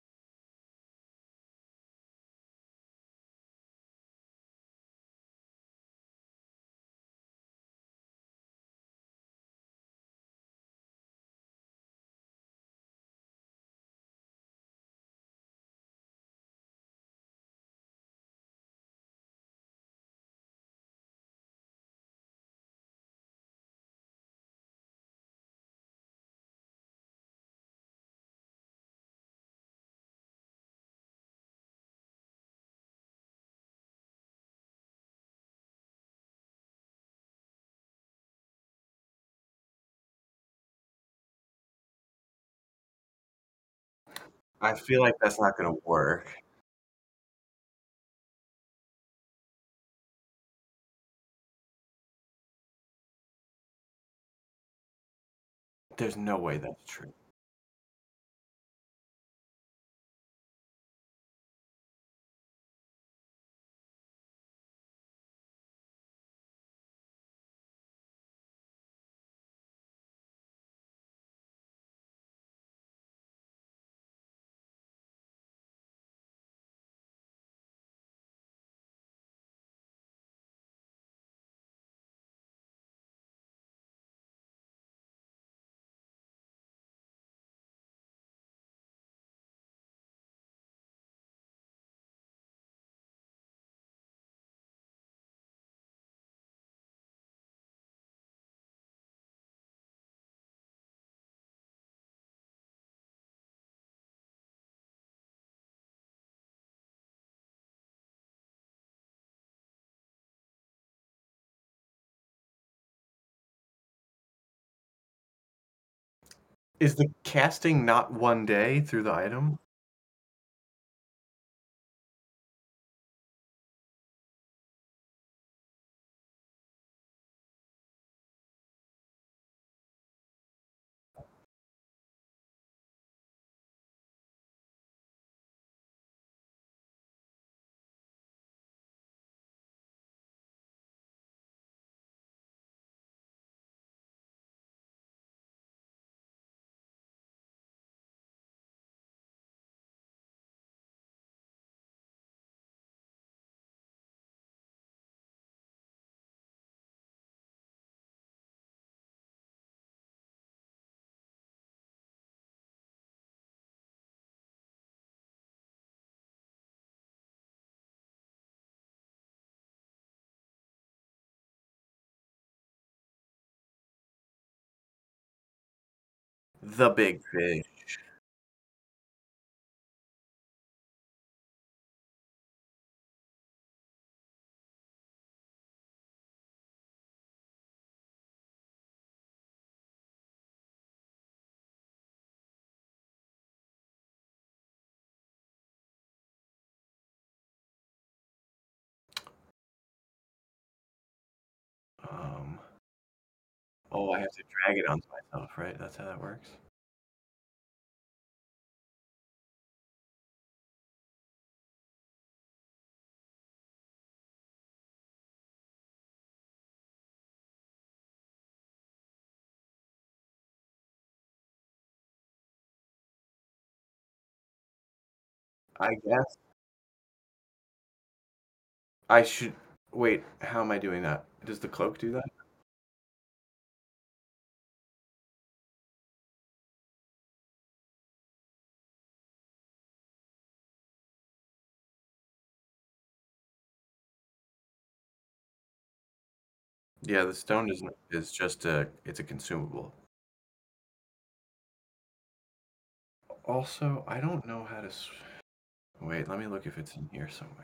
I feel like that's not gonna work. There's no way that's true. Is the casting not one day through the item? The Big Fish. Um, oh, I have to drag it onto myself, right? That's how that works. I guess I should wait. How am I doing that? Does the cloak do that? Yeah, the stone isn't is just a it's a consumable. Also, I don't know how to s- wait, let me look if it's in here somewhere.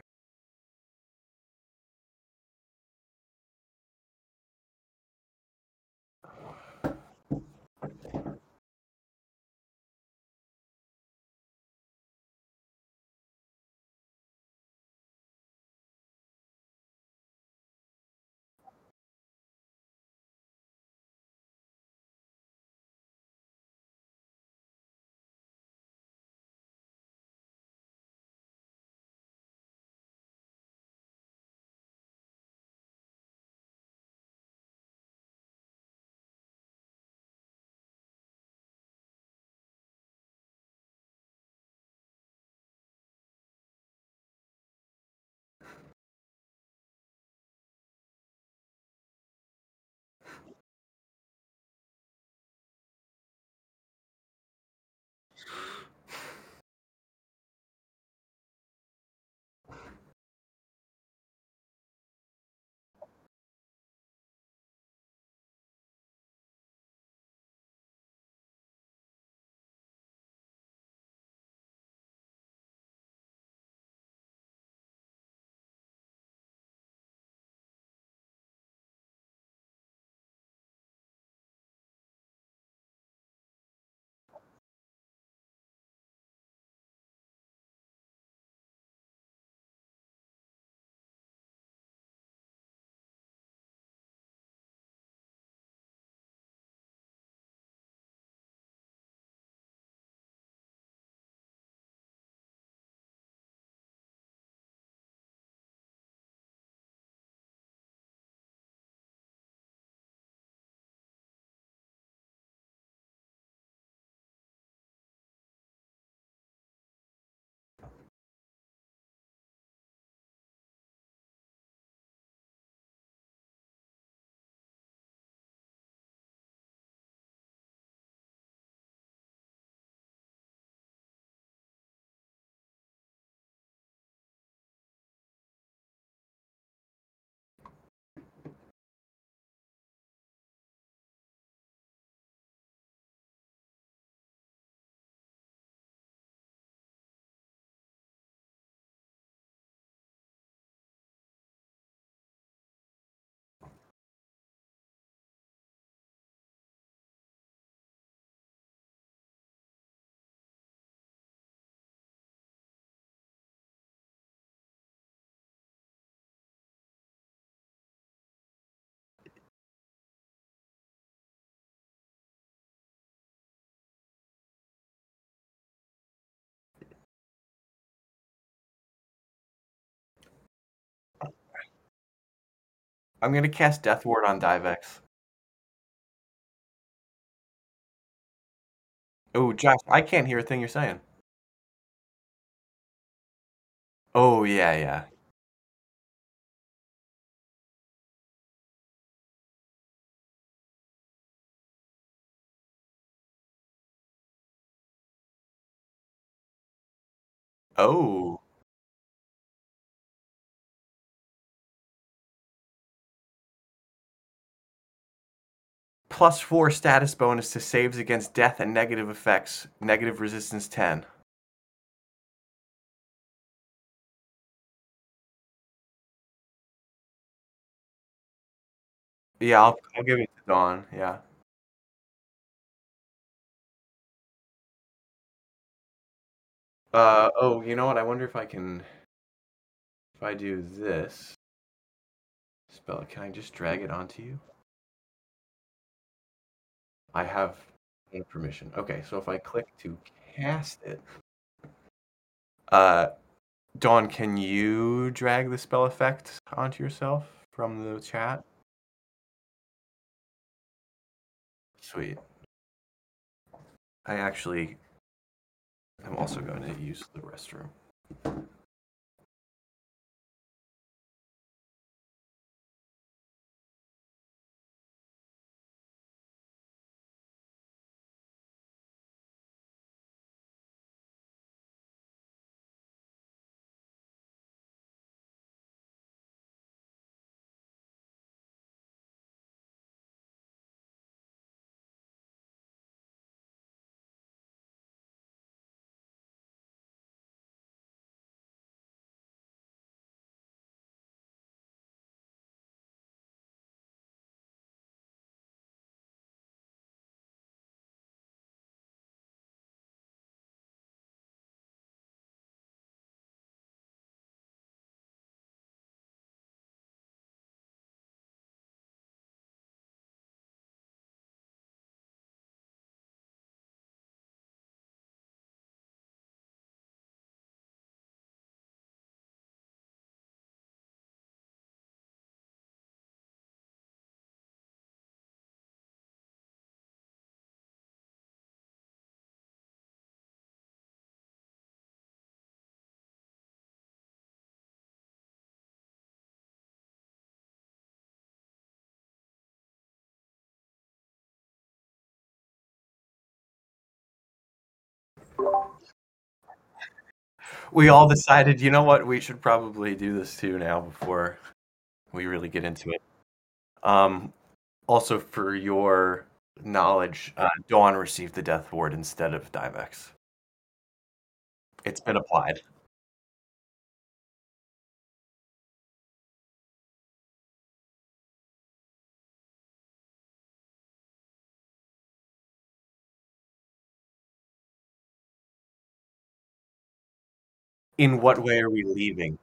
I'm gonna cast Death Ward on Divex. Oh, Josh, I can't hear a thing you're saying. Oh, yeah, yeah. Oh, Plus four status bonus to saves against death and negative effects. Negative resistance ten. Yeah, I'll, I'll give it to Dawn. Yeah. Uh, oh, you know what? I wonder if I can, if I do this spell, can I just drag it onto you? I have permission. Okay, so if I click to cast it, uh, Dawn, can you drag the spell effect onto yourself from the chat? Sweet. I actually am also going to use the restroom. We all decided, you know what, we should probably do this too now before we really get into it. Um, also, for your knowledge, uh, Dawn received the Death Ward instead of Divex. It's been applied. In what way are we leaving?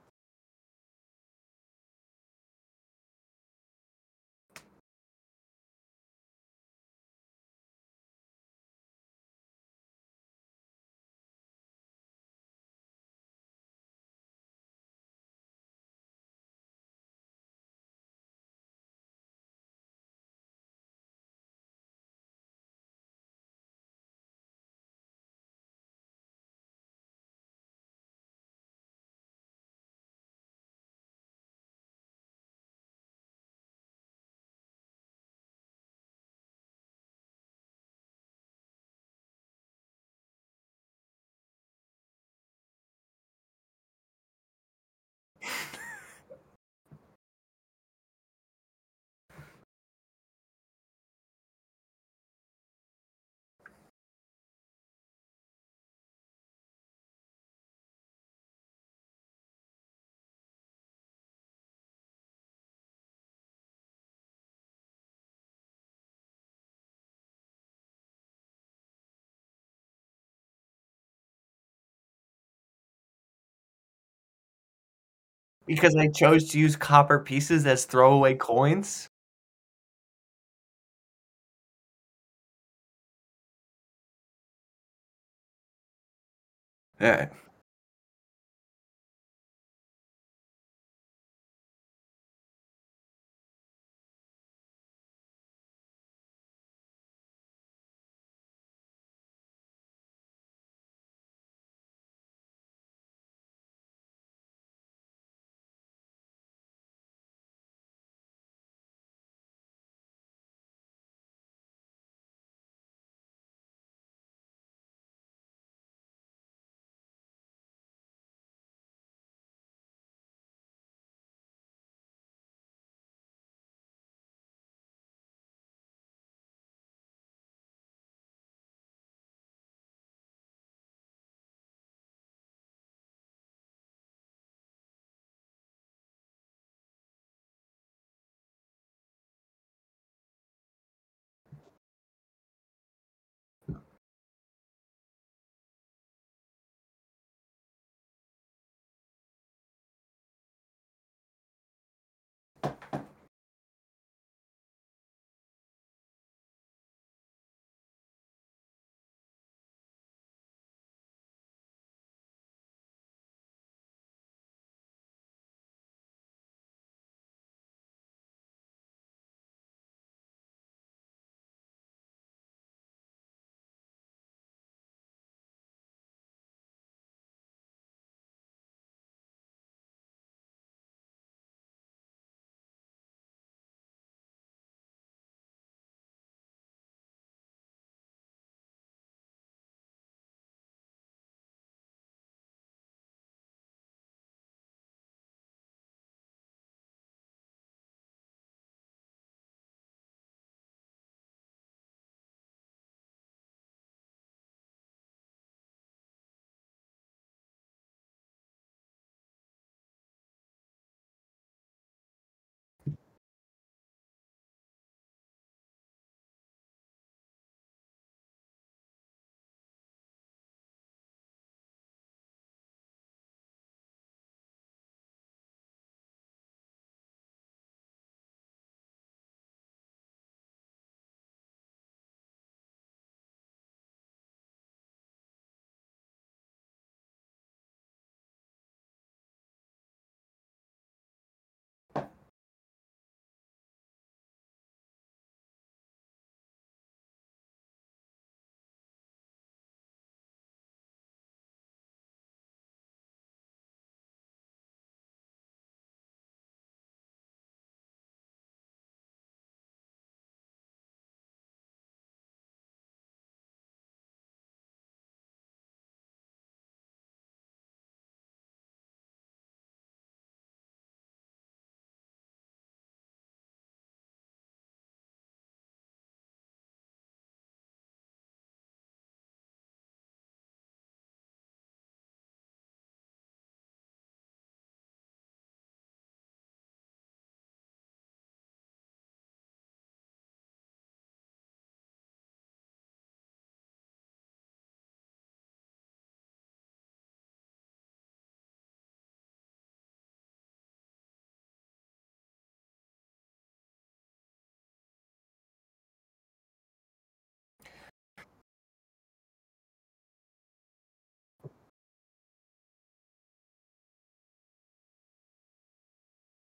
Because I chose to use copper pieces as throwaway coins? Yeah.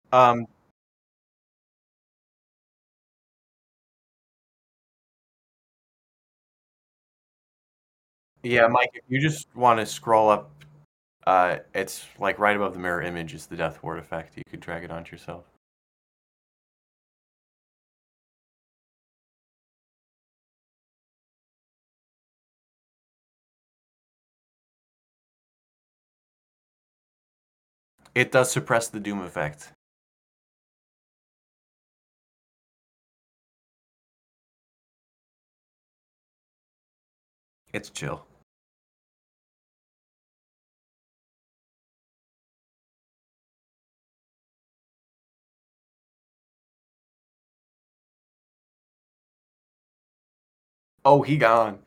Um, yeah, Mike, if you just want to scroll up, uh, it's like right above the mirror image is the death ward effect. You could drag it onto yourself. It does suppress the doom effect. It's chill. Oh, he gone.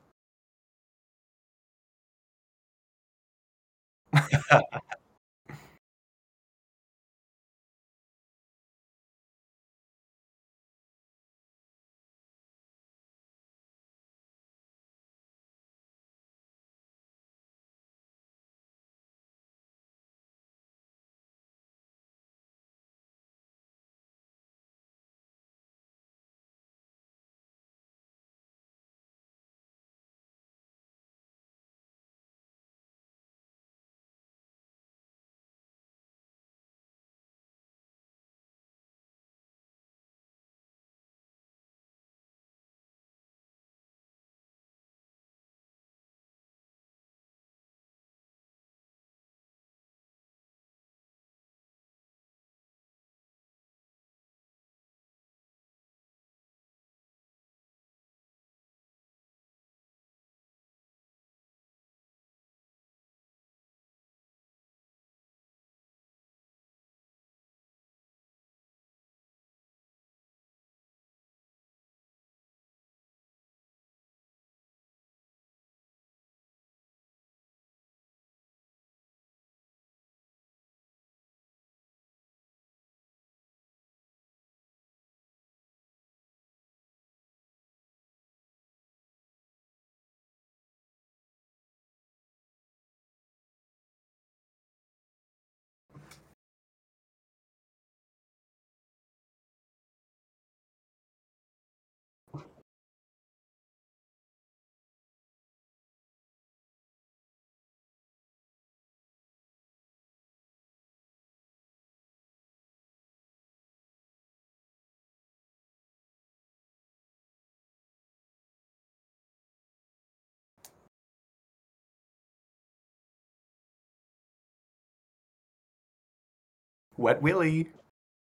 Wet Willy.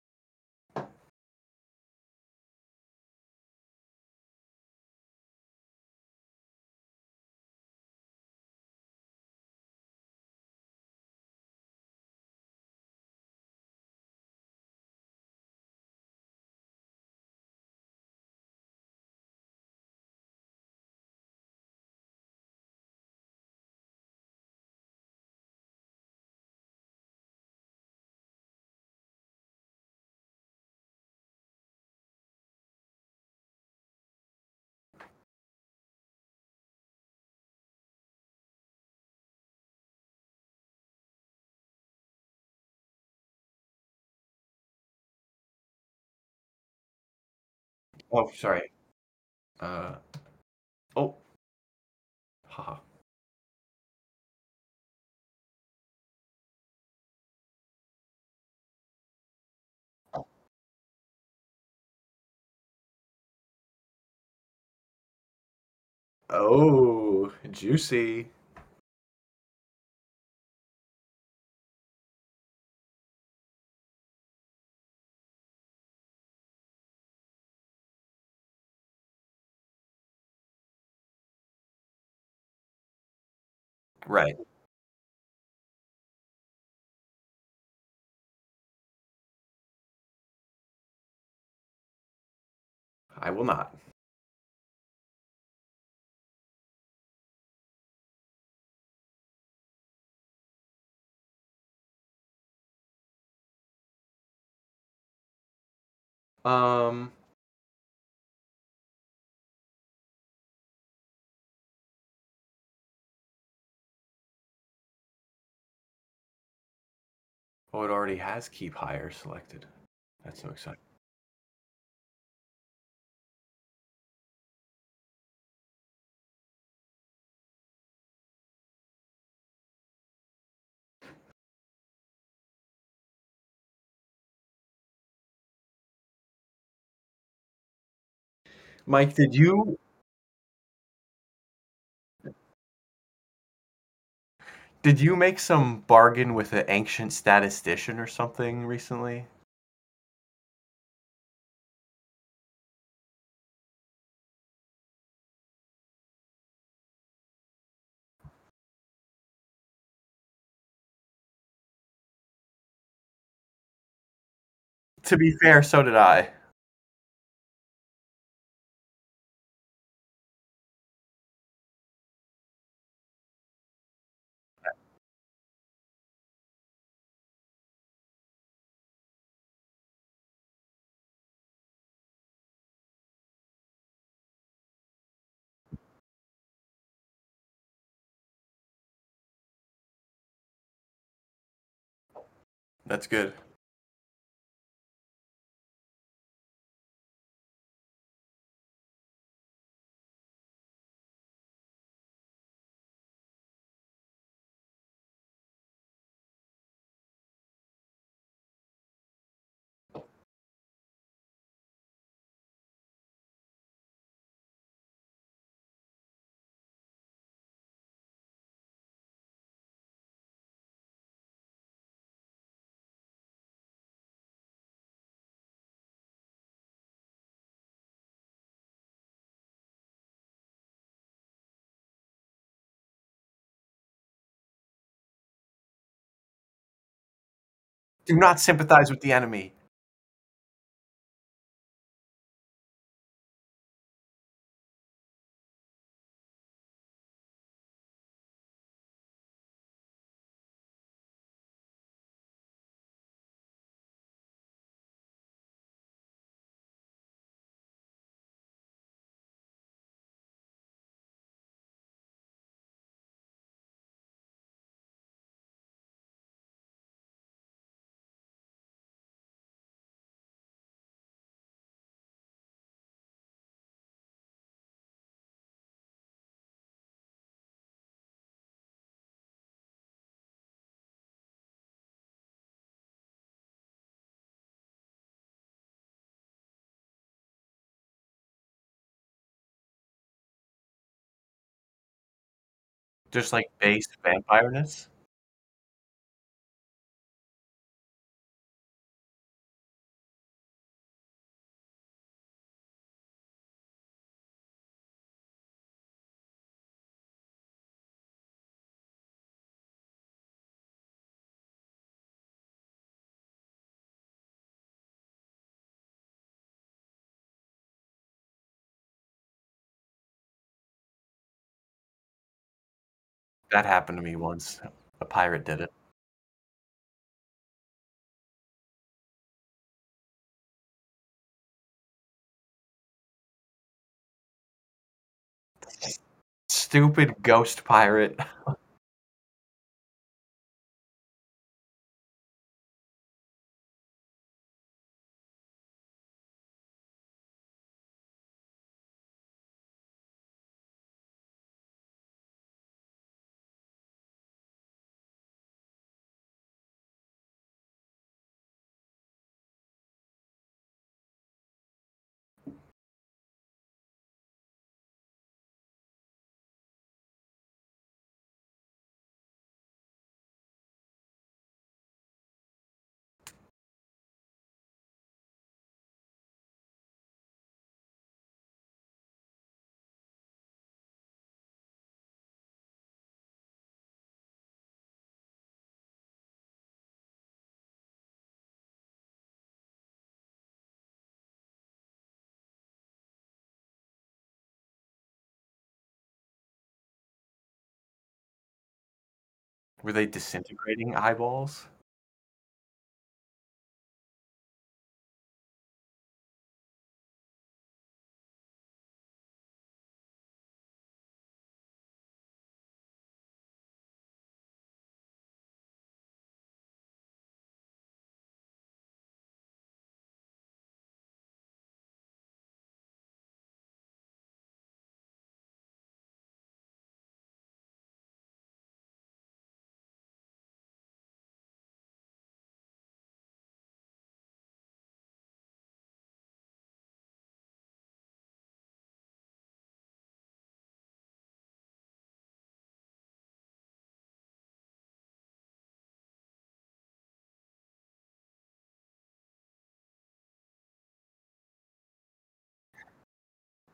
Oh, sorry. Uh, oh, haha. Oh, juicy. Right. I will not. Um, oh, it already has keep higher selected. That's so exciting. Mike, did you did you make some bargain with an ancient statistician or something recently? To be fair, so did I. That's good. Do not sympathize with the enemy. Just like base vampireness. That happened to me once. A pirate did it. Stupid ghost pirate. Were they disintegrating eyeballs?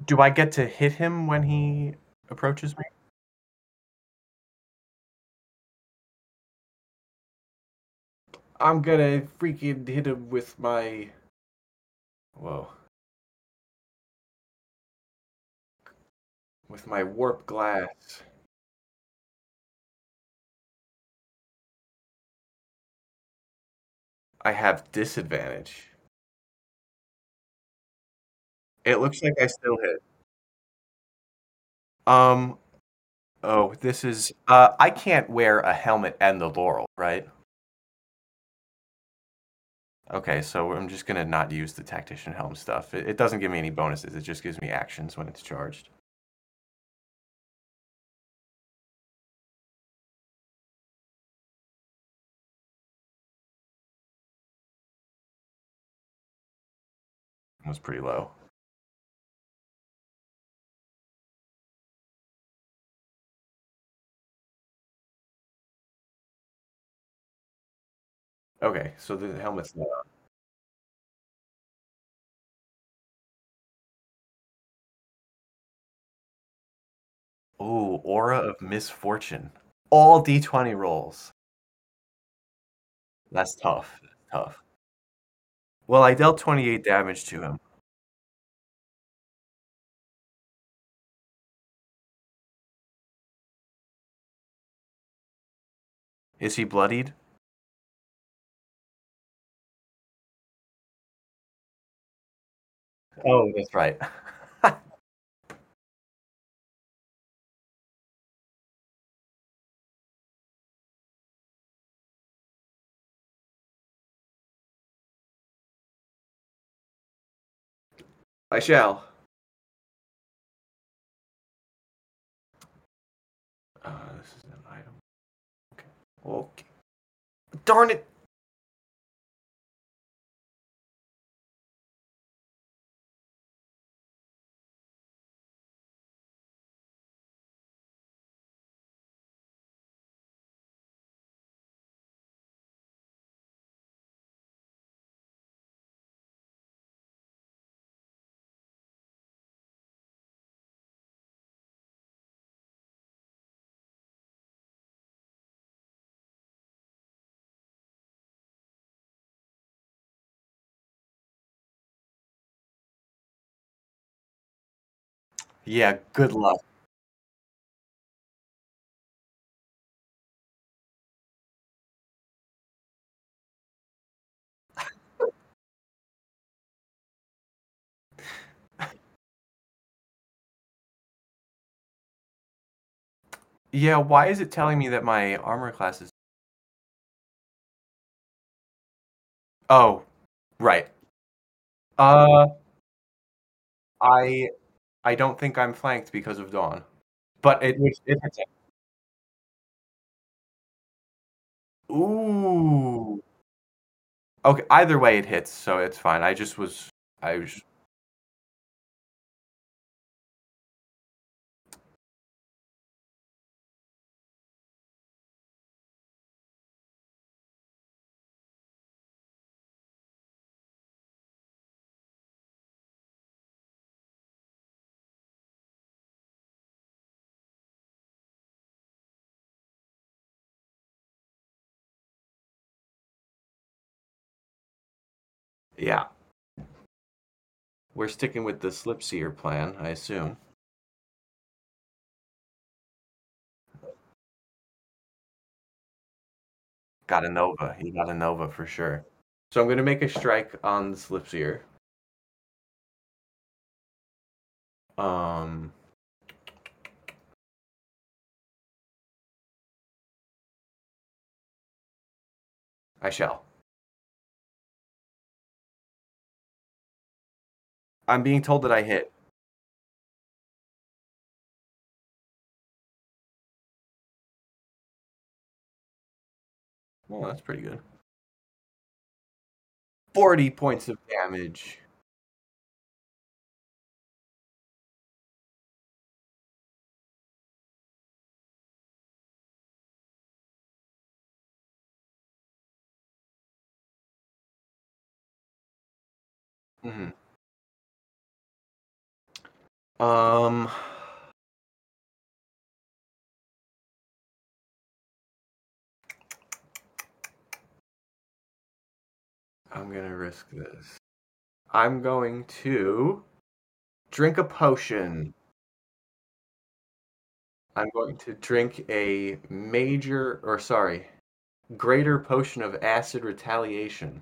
Do I get to hit him when he approaches me? I'm gonna freaking hit him with my. Whoa. With my warp glass. I have disadvantage. It looks like I still hit. Um, oh, this is uh I can't wear a helmet and the laurel, right? Okay, so I'm just gonna not use the tactician helm stuff. It, it doesn't give me any bonuses, it just gives me actions when it's charged. It was pretty low. Okay, so the helmet's not on. Ooh, Aura of Misfortune. All D twenty rolls. That's tough. That's tough. Well, I dealt twenty-eight damage to him. Is he bloodied? Oh, that's right. I shall. Uh, this is an item. Okay. Okay. Darn it! Yeah, good luck. Yeah, why is it telling me that my armor class is... Oh, right. Uh, I I don't think I'm flanked because of Dawn. But it was it hits it. Ooh. Okay, either way it hits, so it's fine. I just was I was yeah. We're sticking with the Slipseer plan, I assume. Got a Nova. He got a Nova for sure. So I'm gonna make a strike on the Slipseer. Um, I shall. I'm being told that I hit. Well, that's pretty good. forty points of damage. Mhm. Um, I'm gonna risk this. I'm going to drink a potion. I'm going to drink a major, or sorry, greater potion of acid retaliation.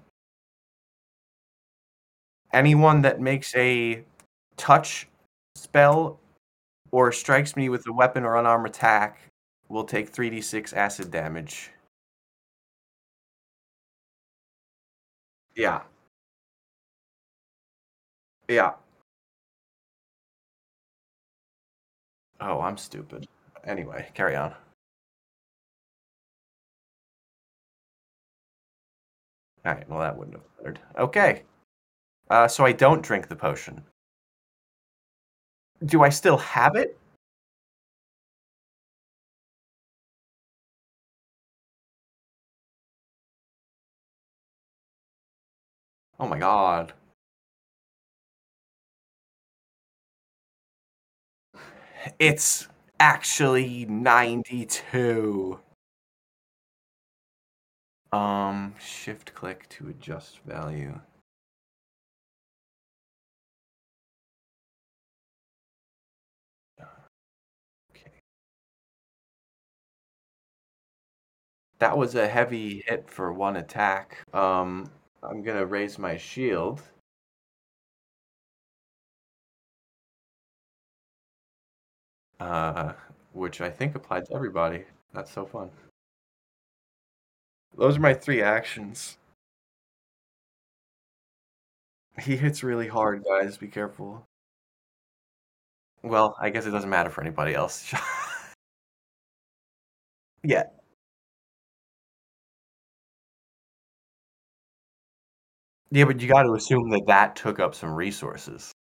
Anyone that makes a touch spell or strikes me with a weapon or unarmed attack will take three d six acid damage. Yeah, yeah. Oh, I'm stupid. Anyway, carry on. All right, well, that wouldn't have mattered. Okay, uh, so I don't drink the potion. Do I still have it? Oh my god. It's actually ninety-two. Um, shift click to adjust value. Okay. That was a heavy hit for one attack. Um, I'm gonna raise my shield. Uh, which I think applied to everybody. That's so fun. Those are my three actions. He hits really hard, guys. Be careful. Well, I guess it doesn't matter for anybody else. Yeah. Yeah, but you got to assume that that took up some resources.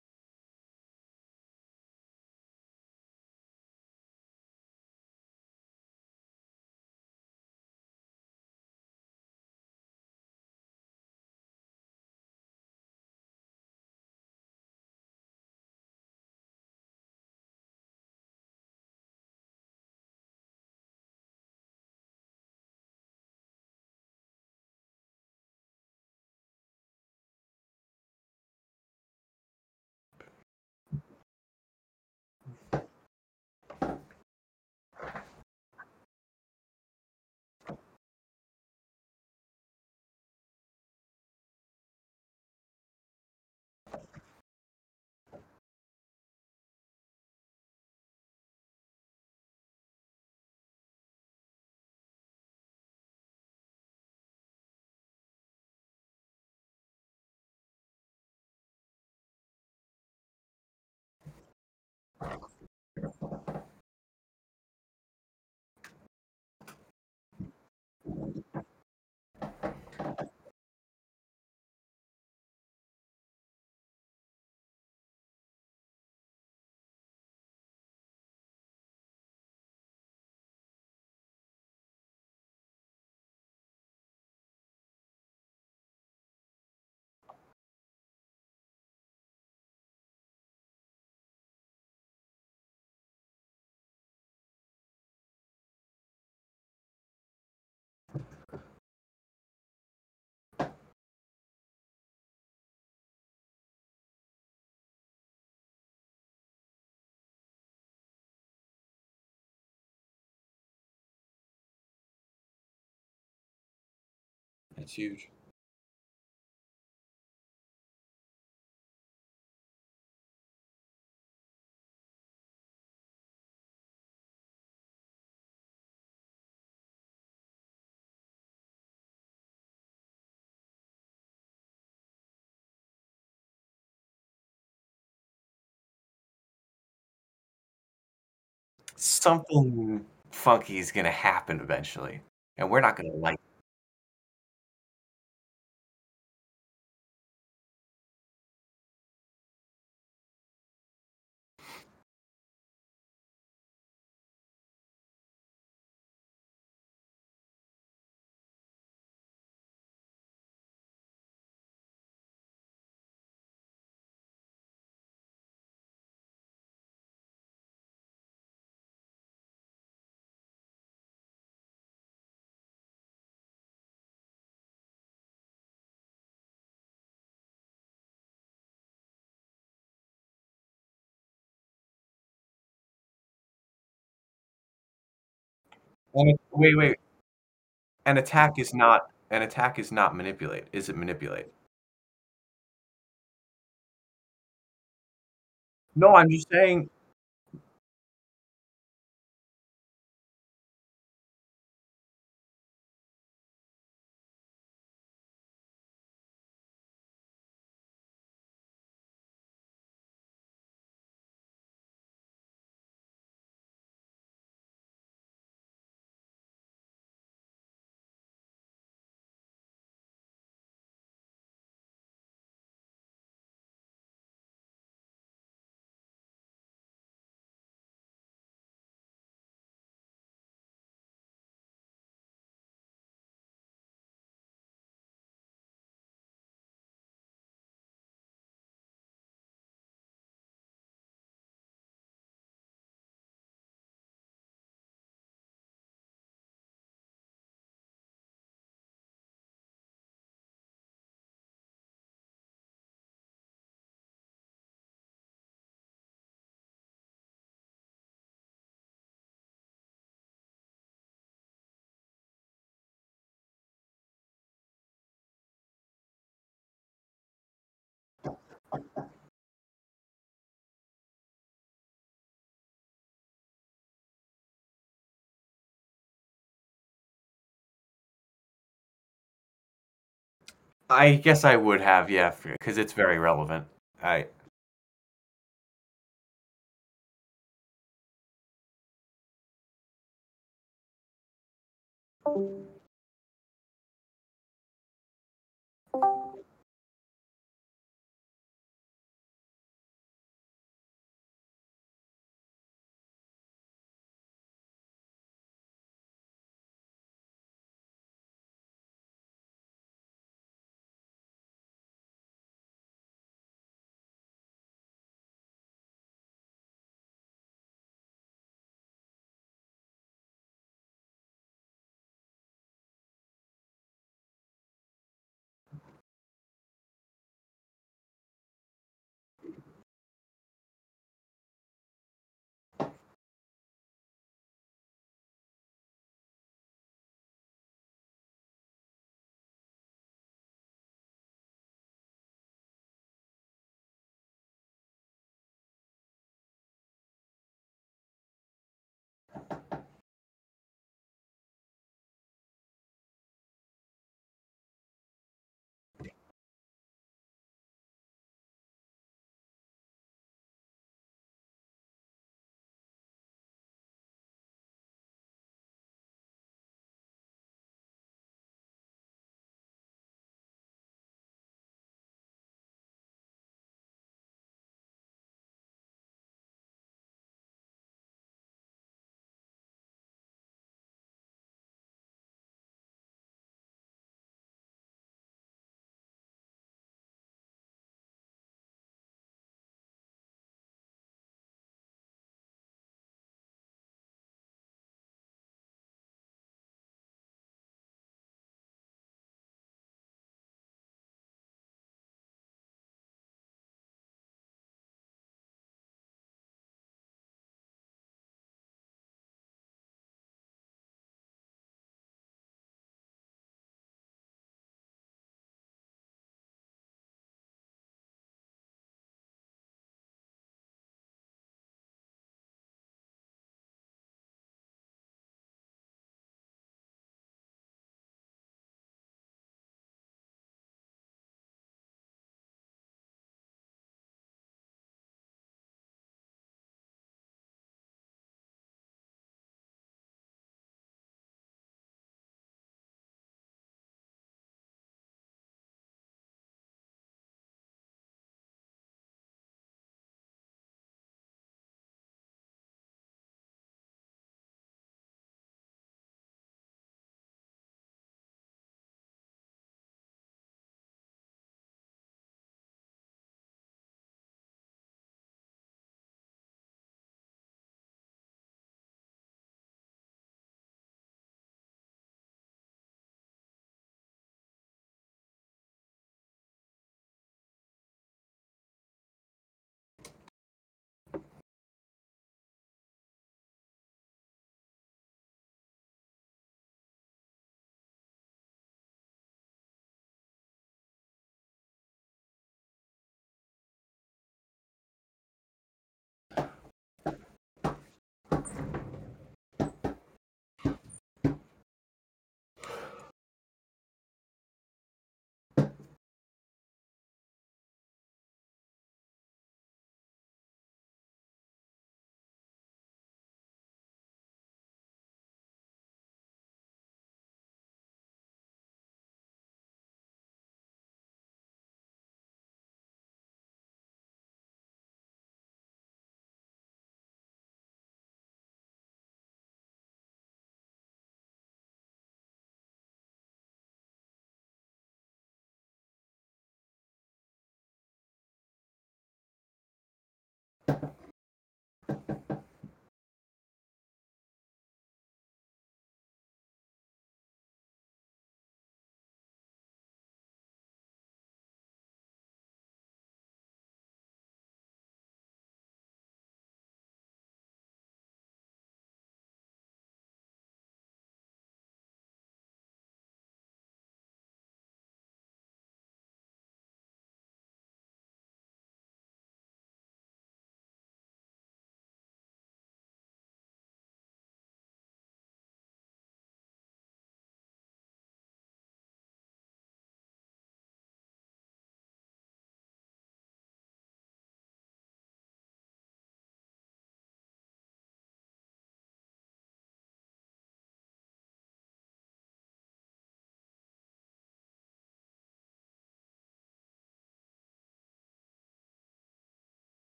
It's huge. Something funky is gonna happen eventually, and we're not gonna like And it- wait, wait. An attack is not an attack is not manipulate. Is it manipulate? No, I'm just saying. I guess I would have, yeah, because it's very relevant. I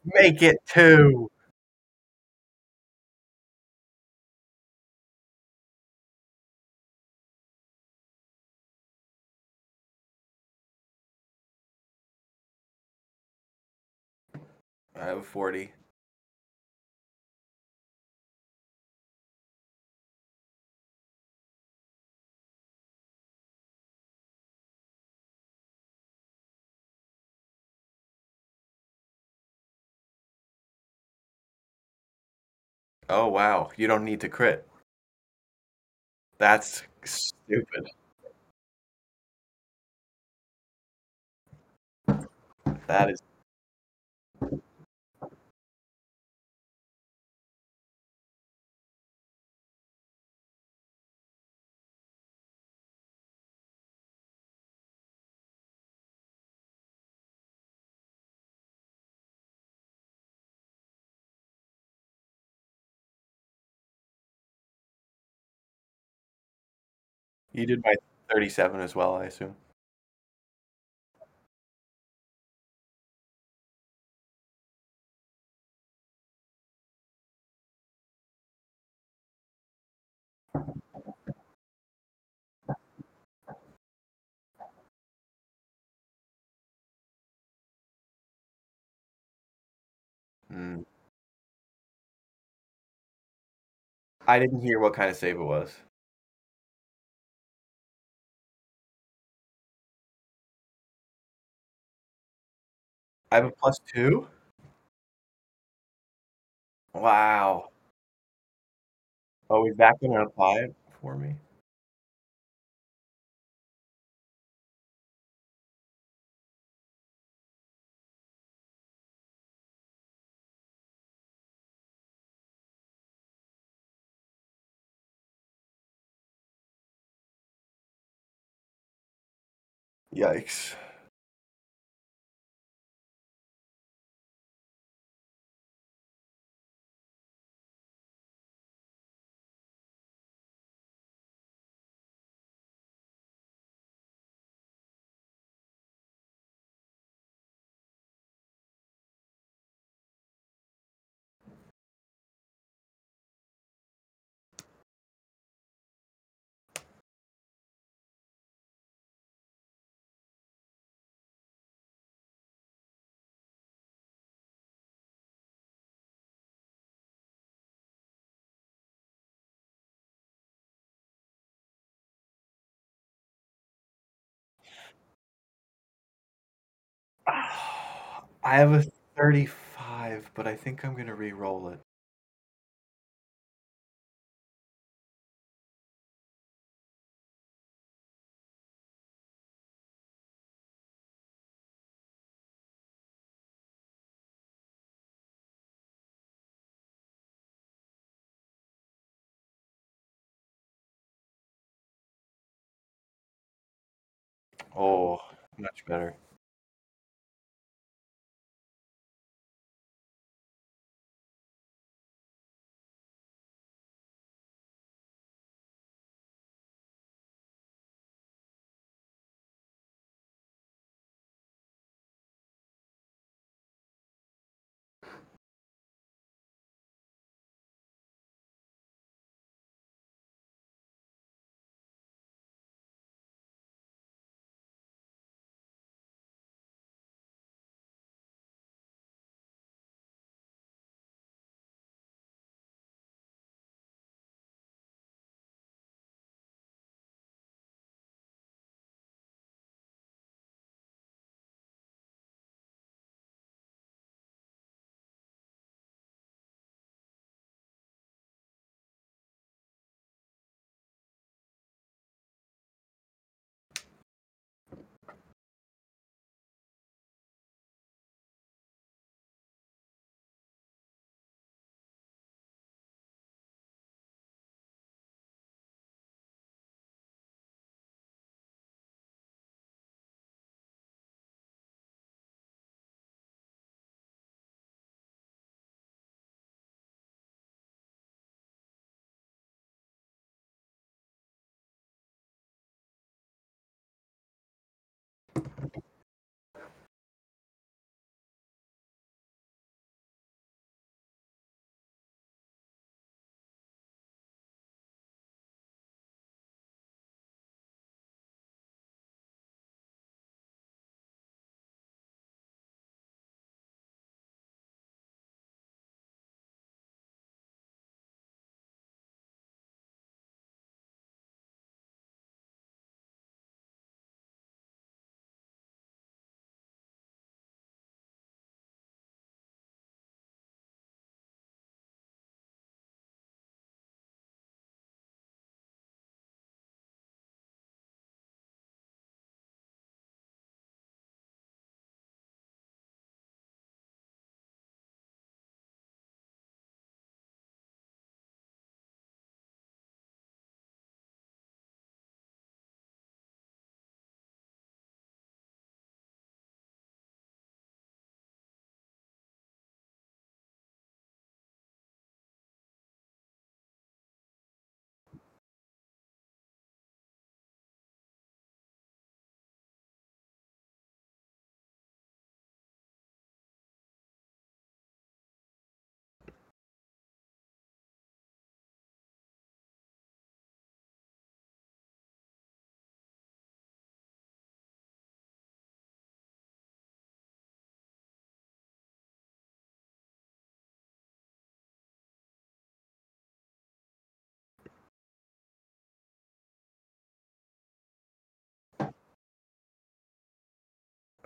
Make it two. I have forty. Oh wow, you don't need to crit. That's stupid. That is you did my thirty-seven as well, I assume. Hmm. I didn't hear what kind of save it was. I have a plus two? Wow. Oh, is that gonna apply it for me? Yikes. I have a thirty-five, but I think I'm gonna re-roll it. Oh, much better.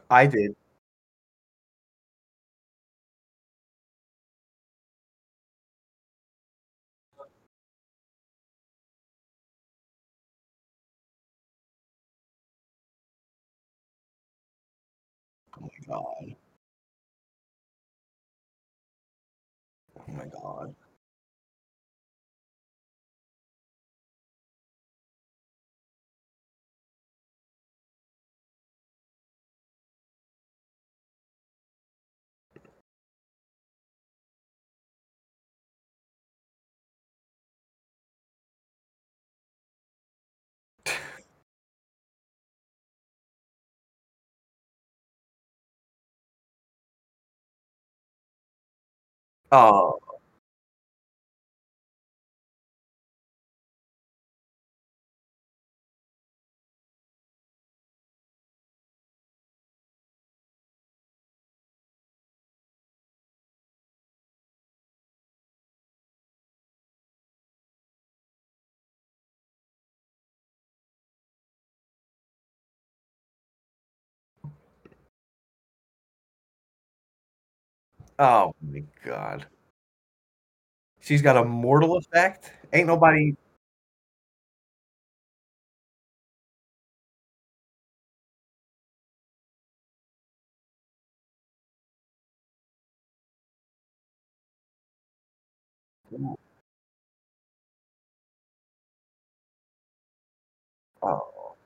I did. Oh my god. Oh my god. Oh. Oh my god. She's got a mortal effect? Ain't nobody Oh.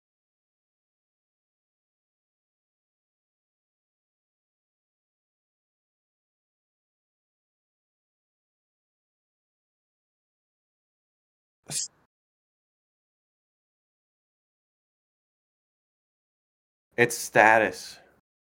S It's status.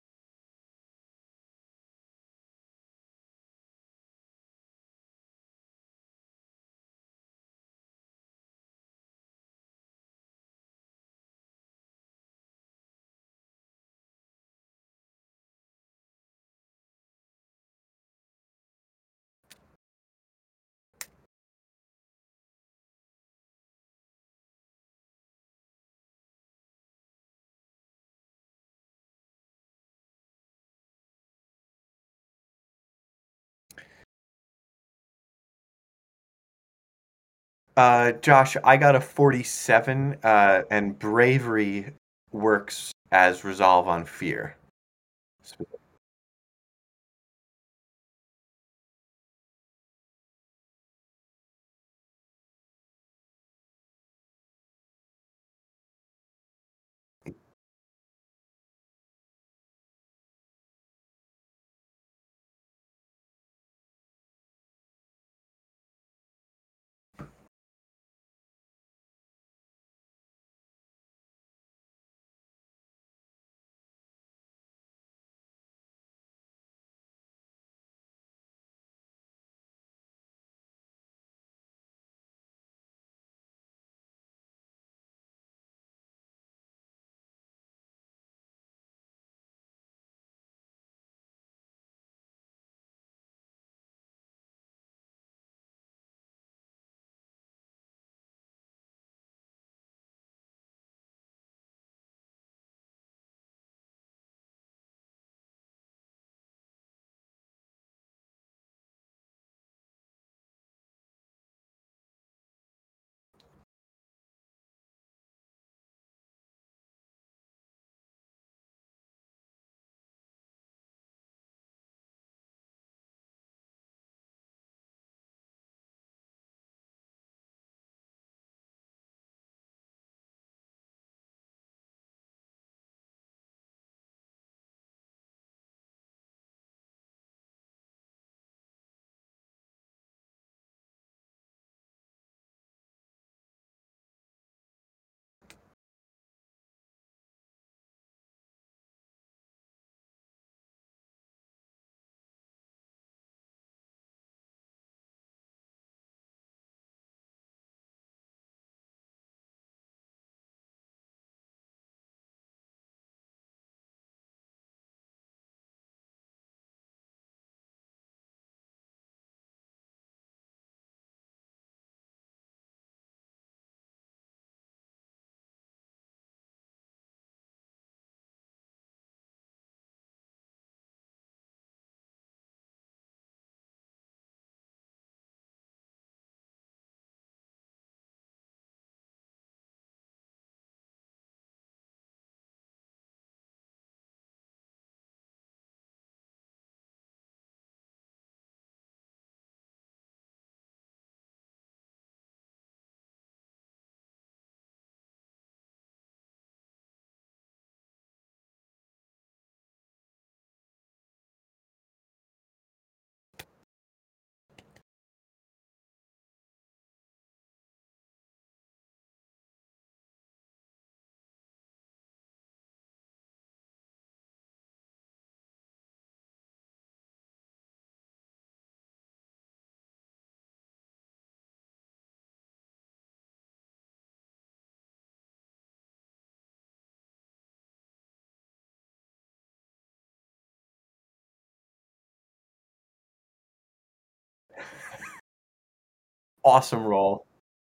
Uh, Josh, I got a forty-seven, uh, and bravery works as resolve on fear. Awesome role.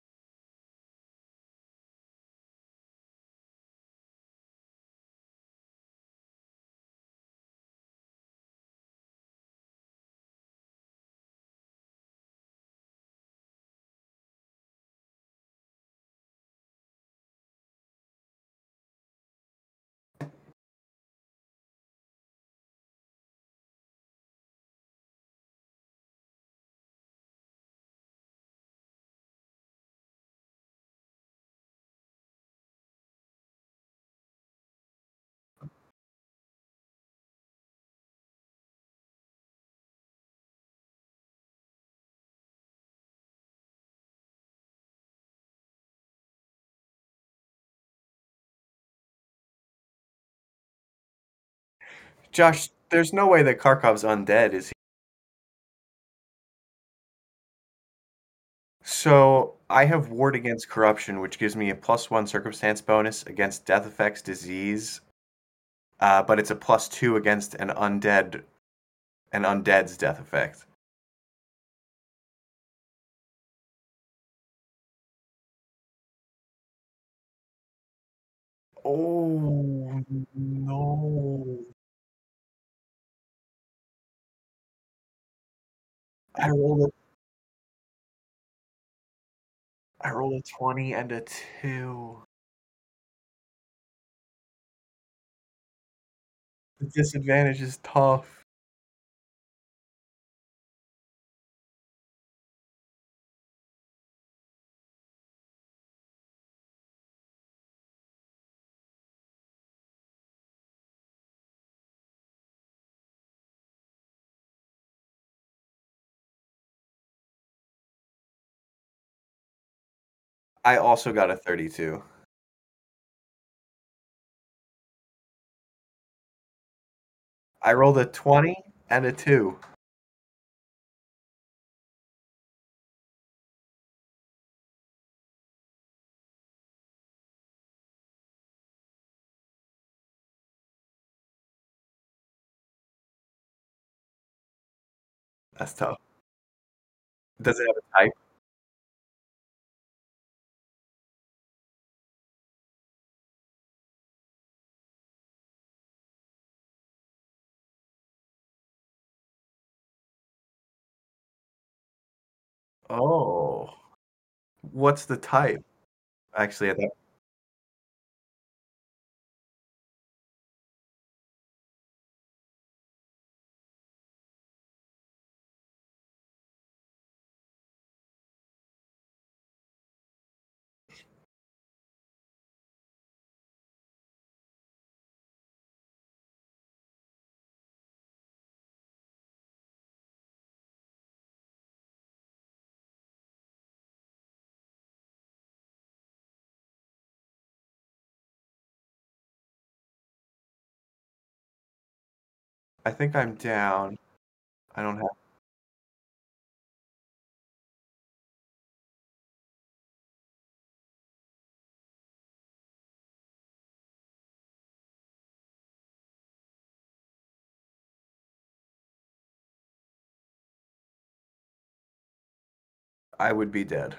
Josh, there's no way that Karkov's undead, is he? So I have Ward Against Corruption, which gives me a plus one circumstance bonus against death effects, disease, uh, but it's a plus two against an undead, an undead's death effect. Oh no! I rolled a I rolled a twenty and a two. The disadvantage is tough. I also got a thirty-two. I rolled a twenty and a two. That's tough. Does it have a type? Oh. What's the type? Actually, I think I think I'm down. I don't have I would be dead.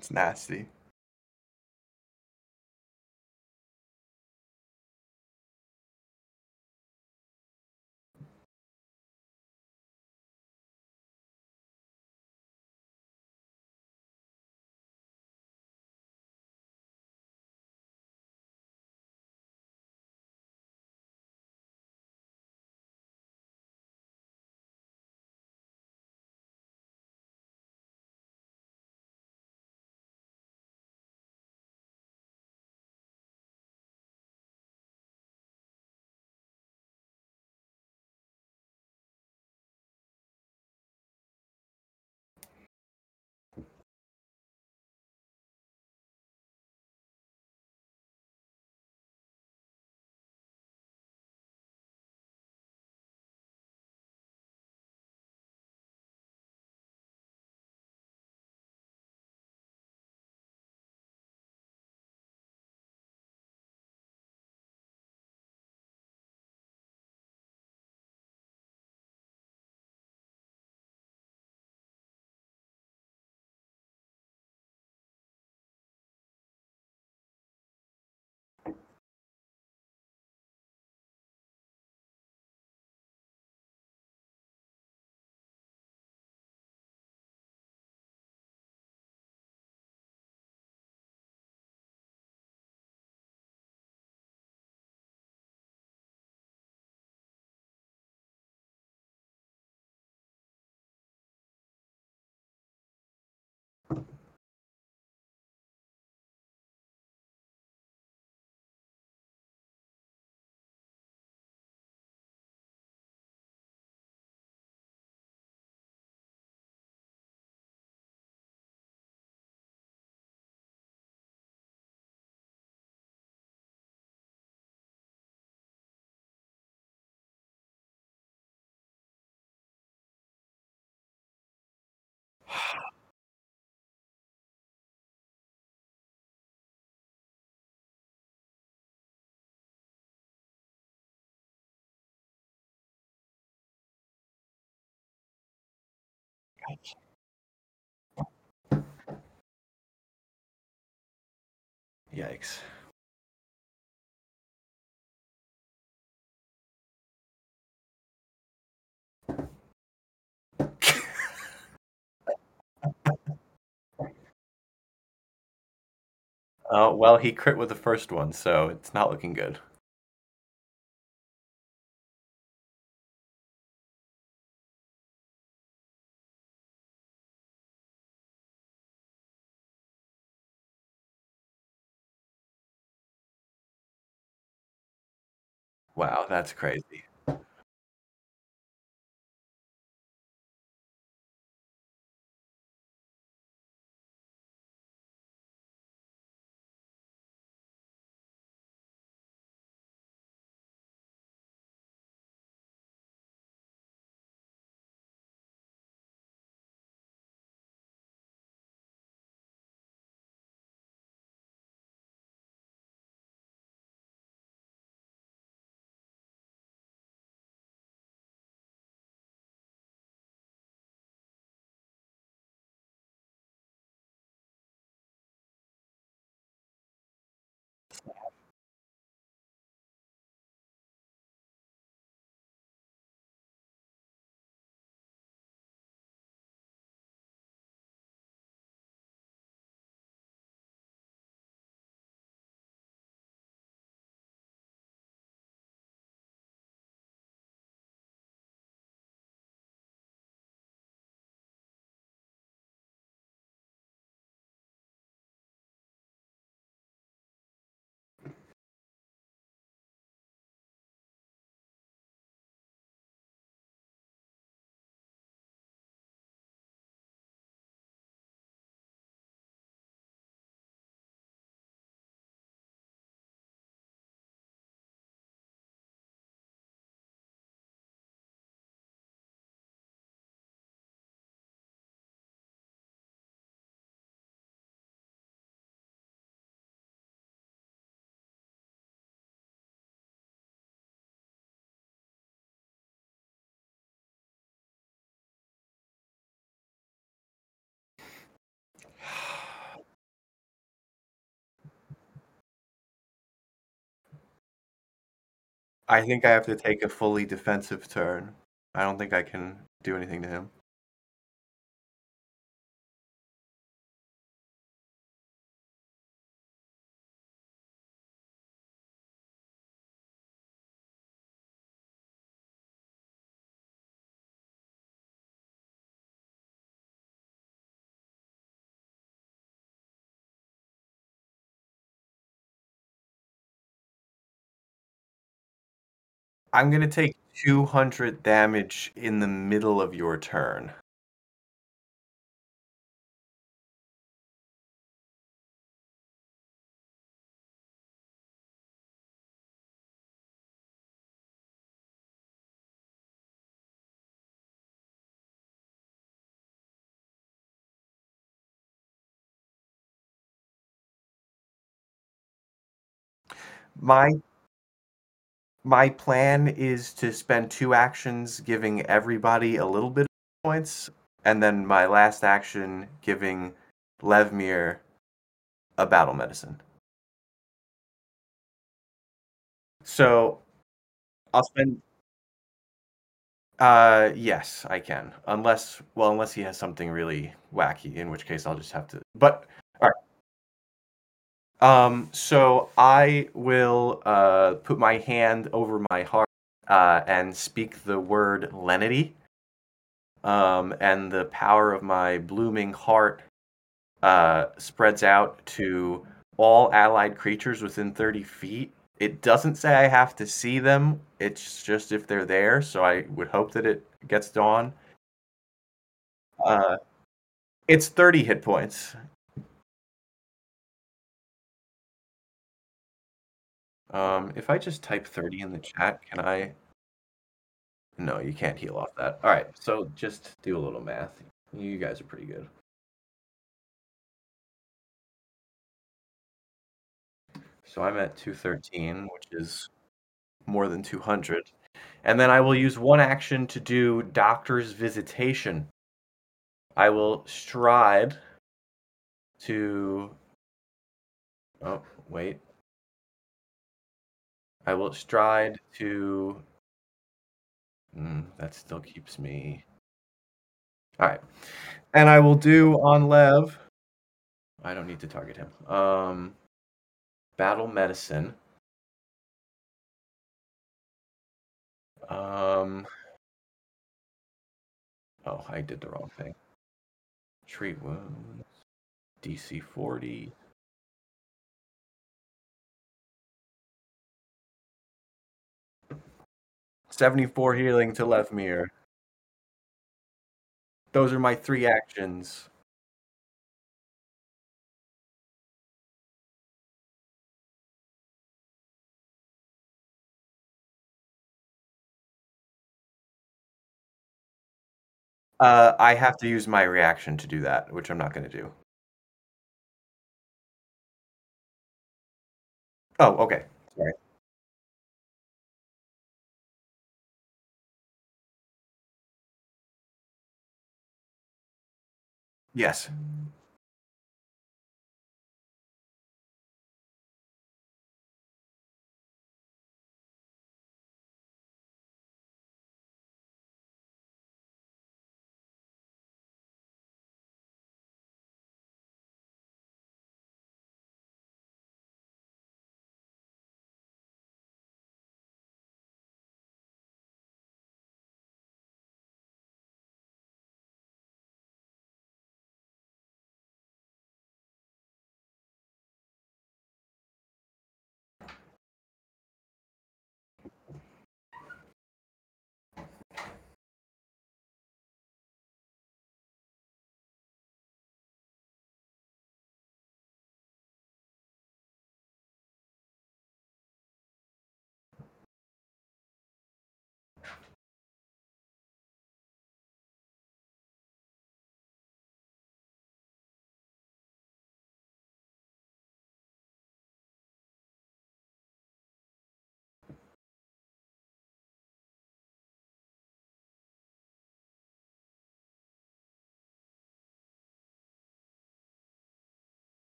It's nasty. Yikes. Oh, well, he crit with the first one, so it's not looking good. Wow, that's crazy. I think I have to take a fully defensive turn. I don't think I can do anything to him. I'm gonna take two hundred damage in the middle of your turn. My my plan is to spend two actions giving everybody a little bit of points, and then my last action giving Levmir a battle medicine. So I'll spend. Uh, yes, I can. Unless, well, unless he has something really wacky, in which case I'll just have to. But all right. Um, so I will uh put my hand over my heart uh and speak the word lenity. Um, and the power of my blooming heart uh spreads out to all allied creatures within thirty feet. It doesn't say I have to see them. It's just if they're there, so I would hope that it gets done. Uh, it's thirty hit points. Um, if I just type thirty in the chat, can I? No, you can't heal off that. All right, so just do a little math. You guys are pretty good. So I'm at two thirteen, which is more than two hundred. And then I will use one action to do Doctor's Visitation. I will stride to. Oh, wait. I will stride to. Mm, that still keeps me. All right. And I will do on Lev. I don't need to target him. Um, Battle Medicine. Um, oh, I did the wrong thing. Treat wounds. D C forty. seventy-four healing to Levmir. Those are my three actions. Uh, I have to use my reaction to do that, which I'm not going to do. Oh, okay. Sorry. Yes.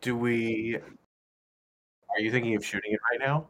Do we are you thinking of shooting it right now?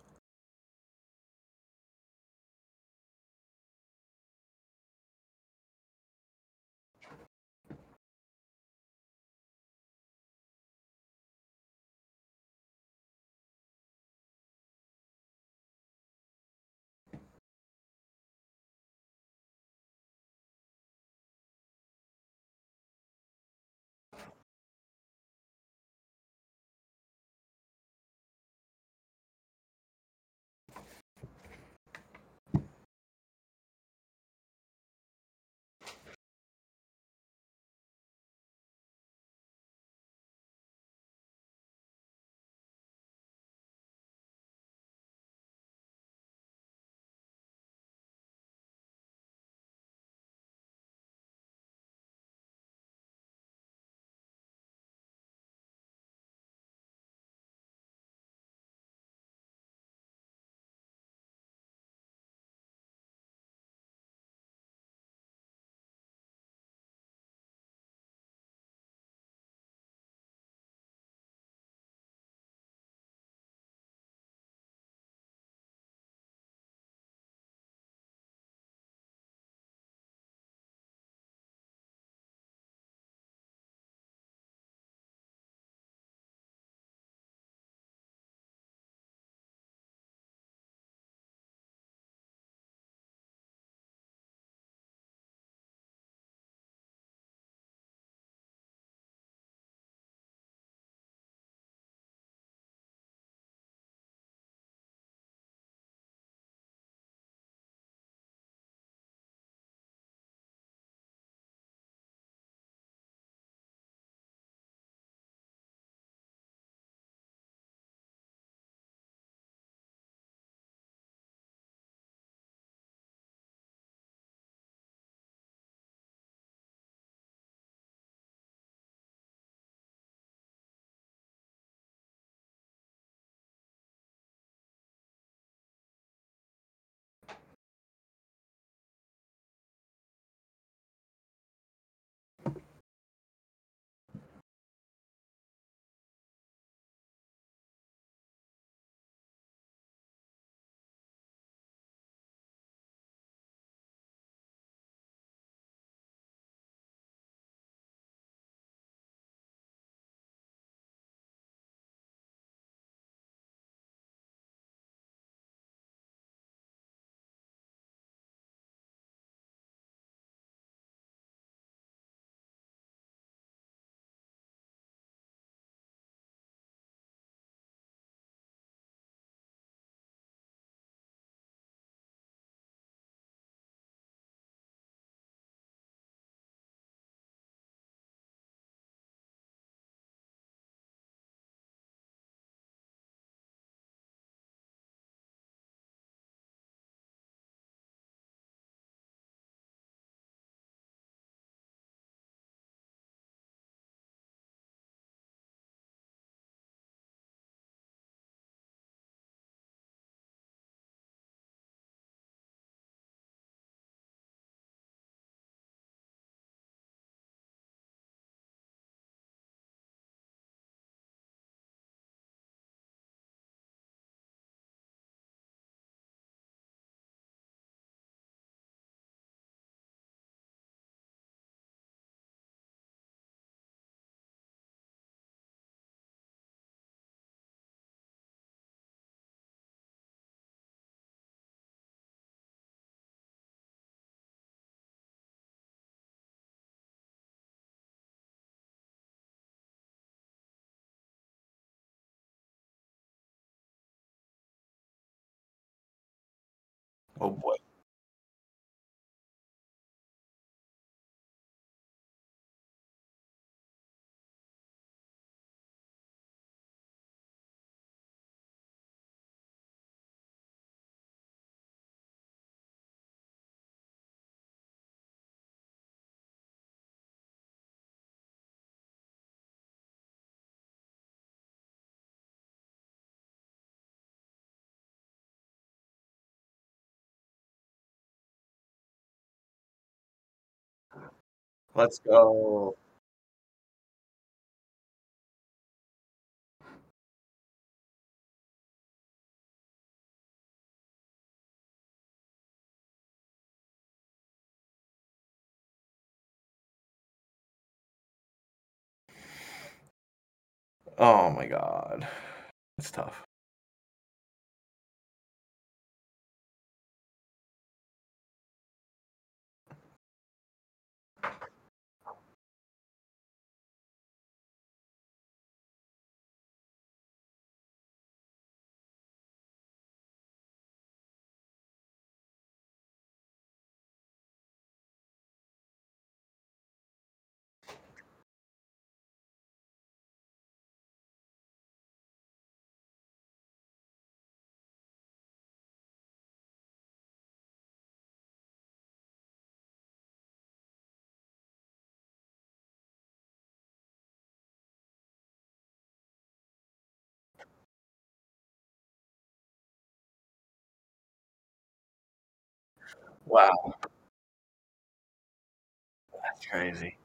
Oh boy. Let's go. Oh my god. It's tough. Wow, that's crazy.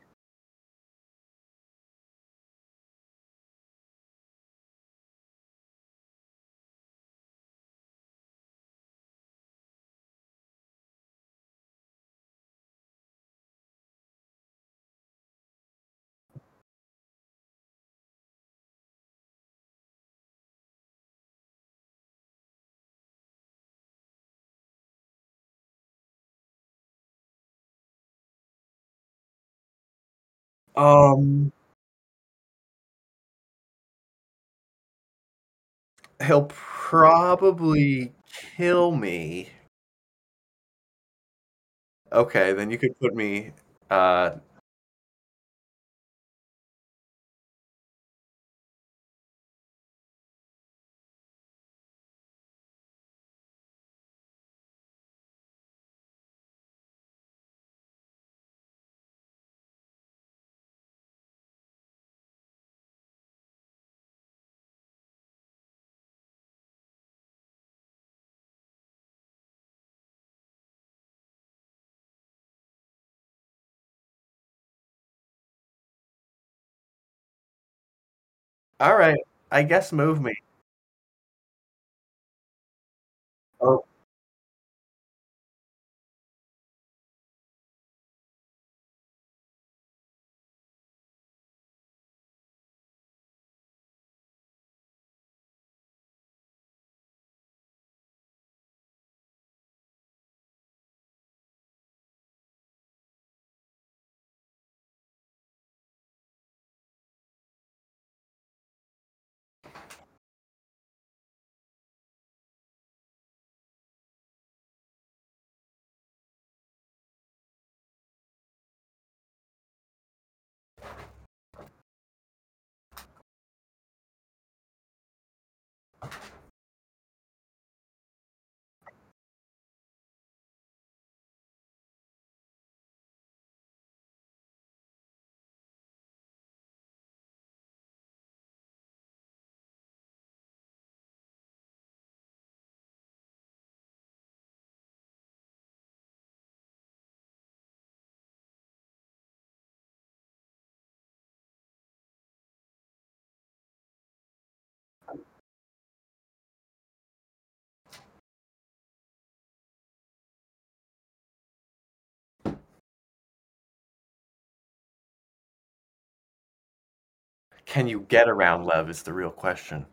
Um, he'll probably kill me. Okay, then you could put me uh all right. I guess move me. Oh, can you get around Lev is the real question.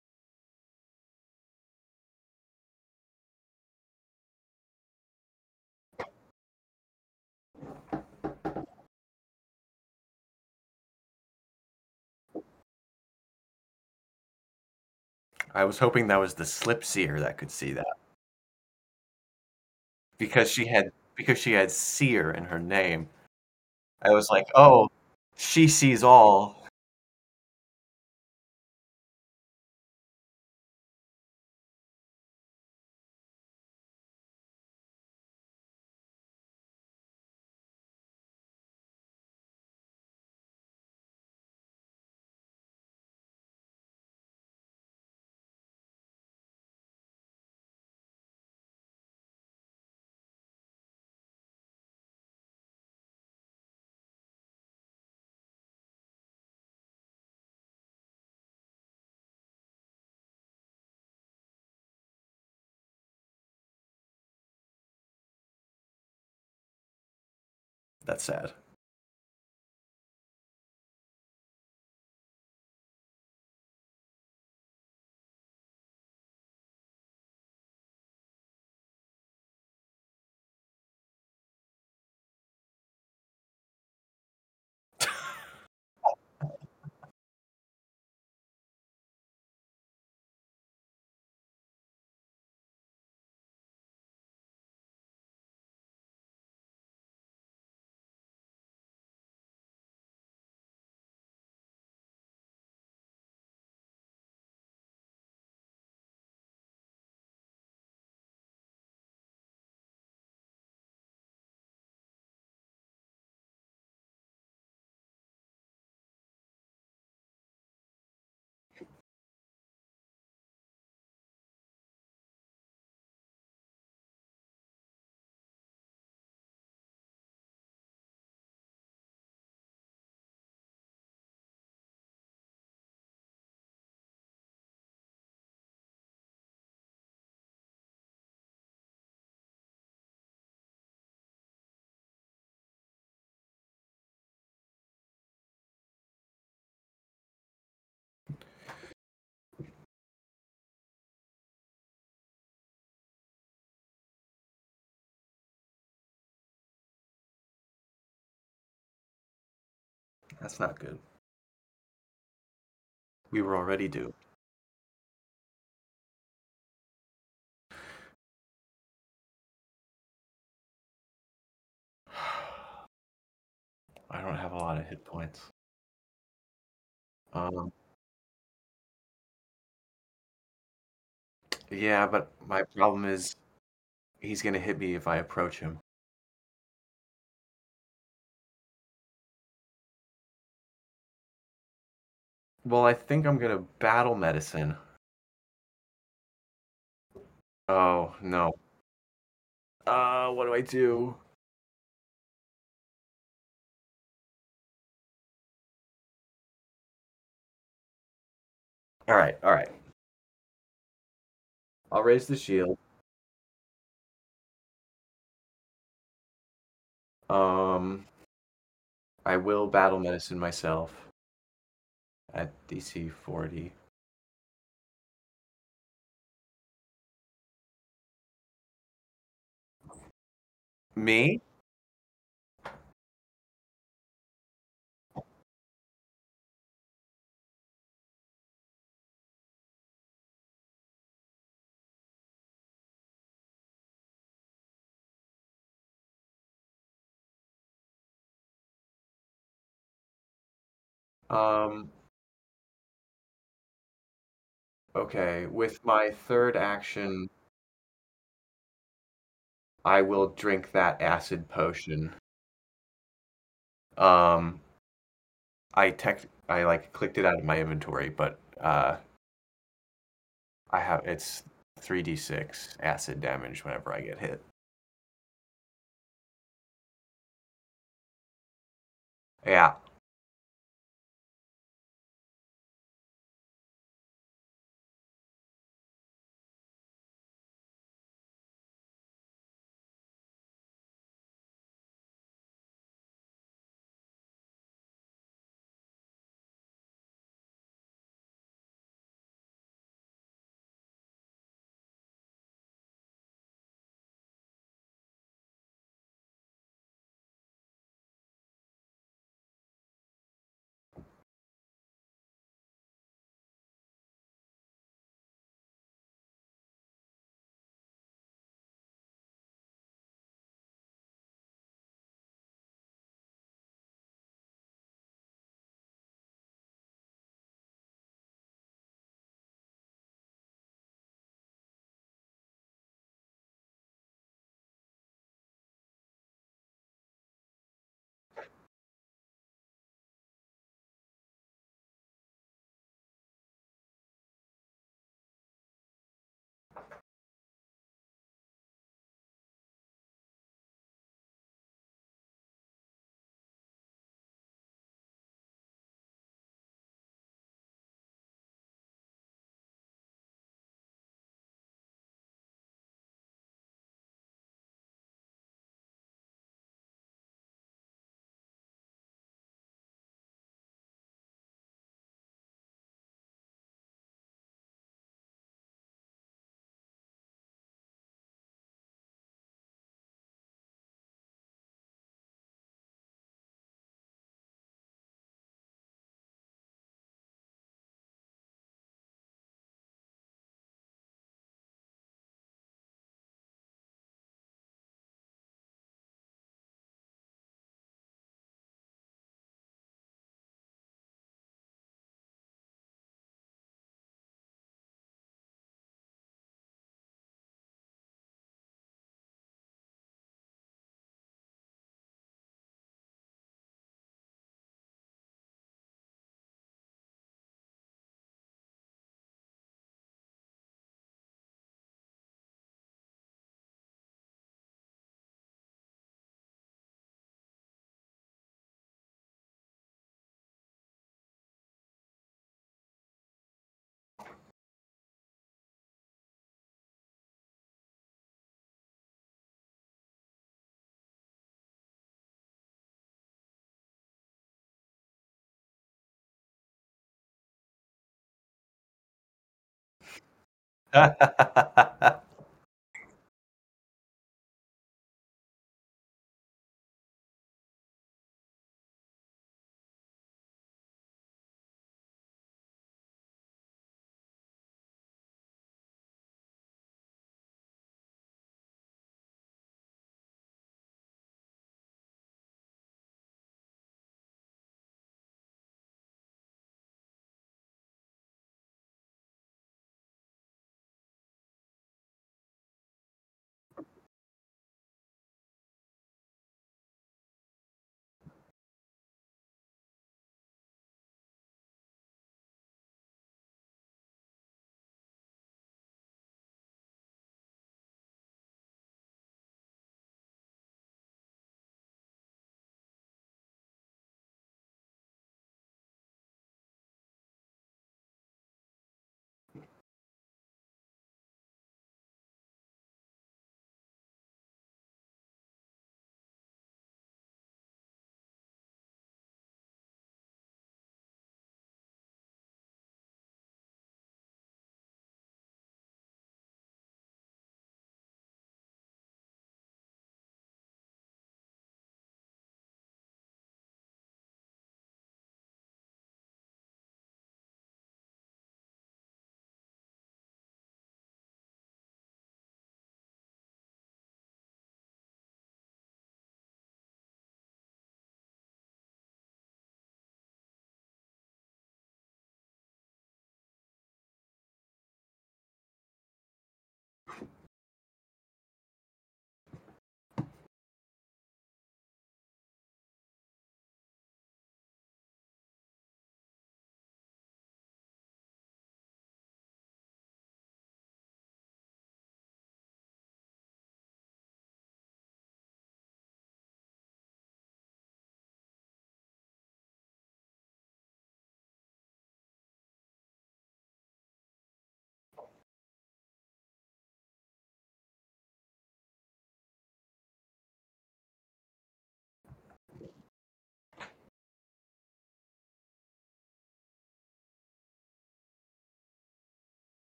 I was hoping that was the slip seer that could see that because she had because she had seer in her name. I was like, "Oh, she sees all." That's sad. That's not good. We were already due. I don't have a lot of hit points. Um, yeah, but my problem is he's gonna hit me if I approach him. Well, I think I'm gonna battle medicine. Oh, no. Uh, what do I do? All right, all right. I'll raise the shield. Um, I will battle medicine myself at D C forty. Me? Um, okay. With my third action, I will drink that acid potion. Um, I tech I like clicked it out of my inventory, but uh I have it's three d six acid damage whenever I get hit. Yeah.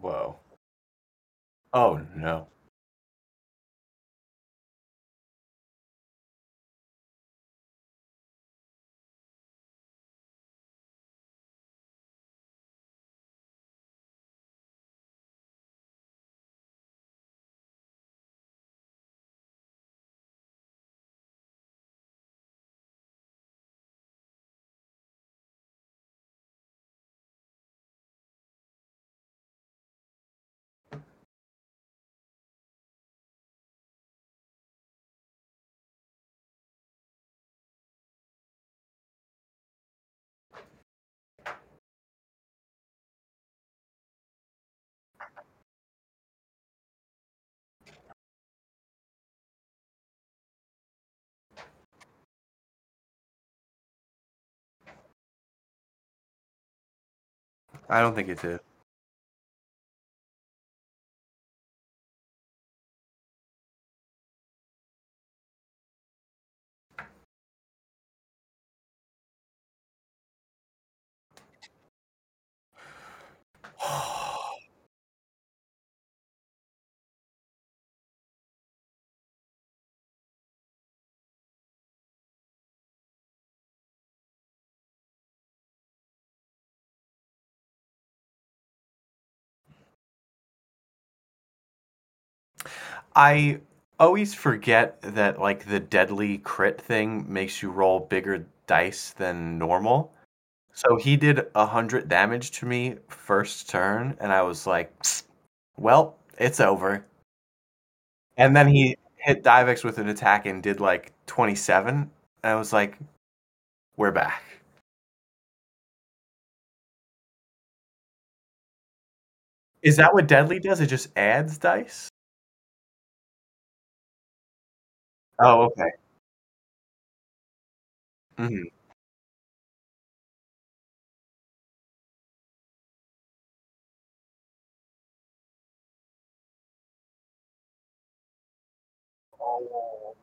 Whoa. Oh no. I don't think it did. I always forget that like the deadly crit thing makes you roll bigger dice than normal. So he did a hundred damage to me first turn, and I was like, "Well, it's over." And then he hit Divex with an attack and did like twenty-seven, and I was like, "We're back." Is that what deadly does? It just adds dice? Oh, okay. Mhm. Oh.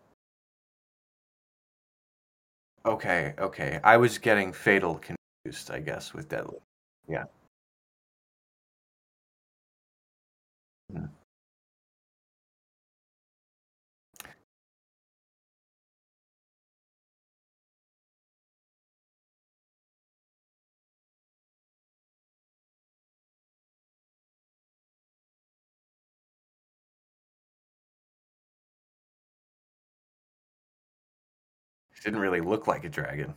Okay, okay. I was getting fatal confused, I guess, with deadly. Yeah. Mhm. Didn't really look like a dragon.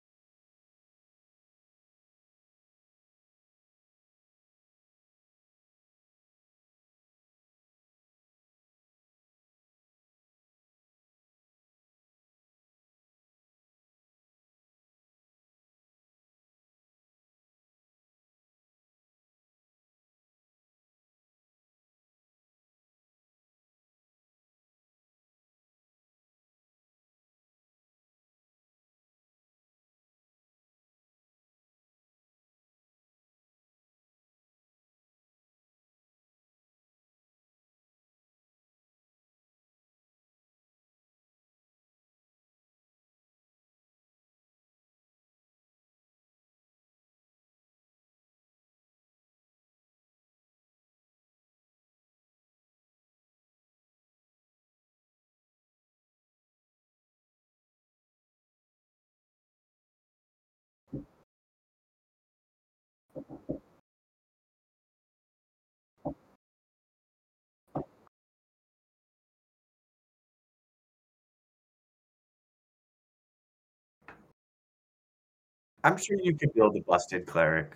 I'm sure you could build a busted cleric.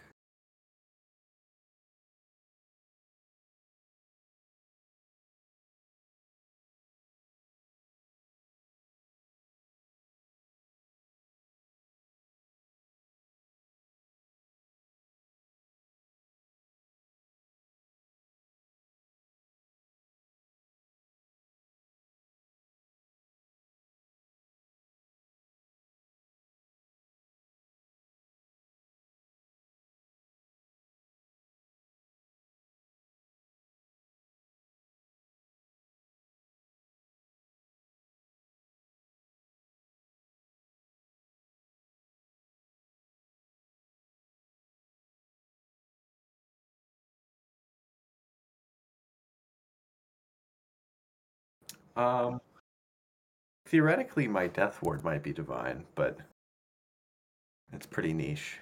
Um, theoretically, my death ward might be divine, but it's pretty niche.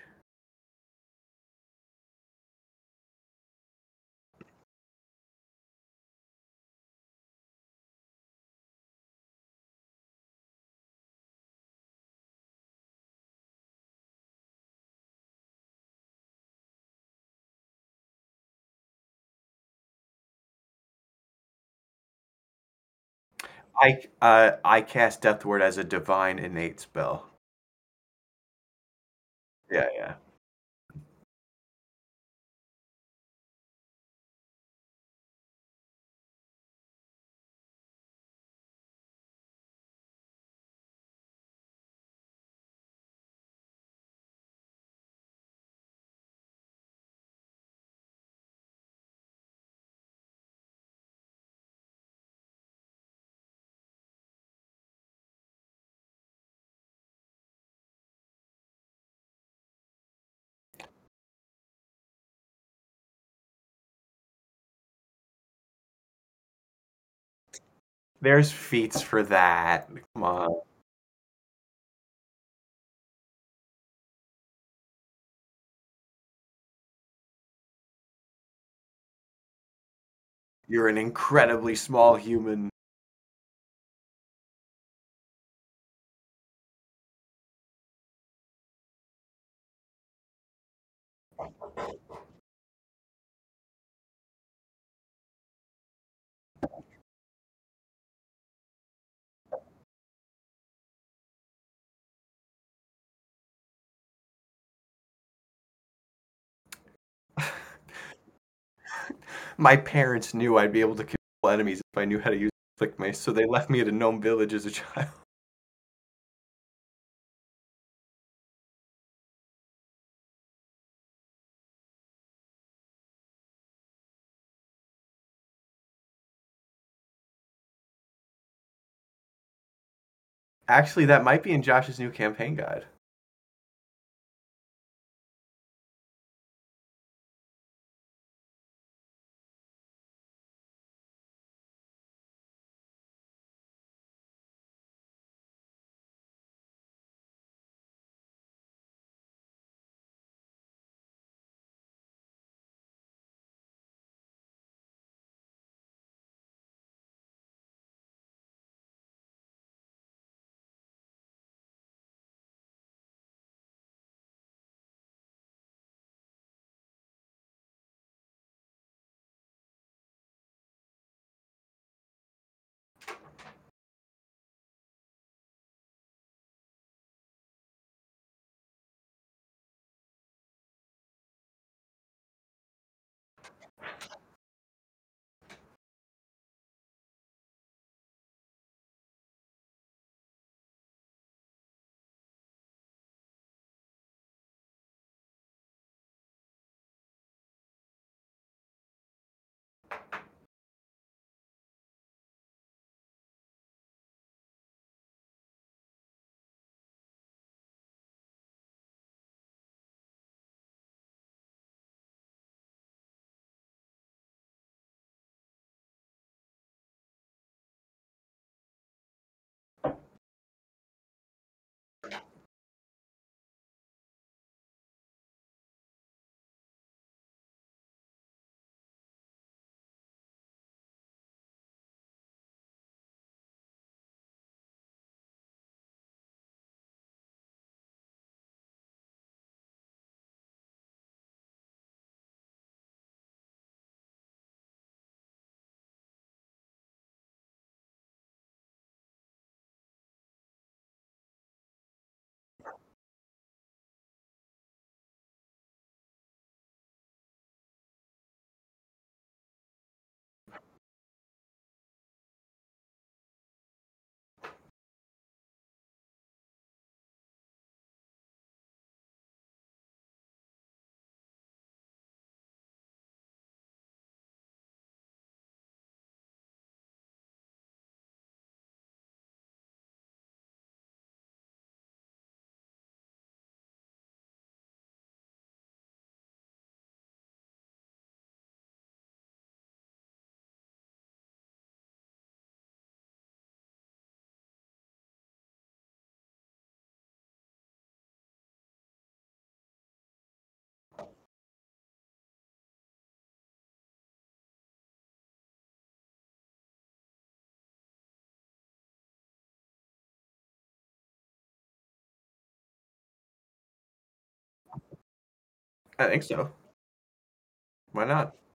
I uh I cast death ward as a divine innate spell. Yeah, yeah. There's feats for that. Come on. You're an incredibly small human. My parents knew I'd be able to kill enemies if I knew how to use Flick Mace, so they left me at a gnome village as a child. Actually, that might be in Josh's new campaign guide. I think so. Why not?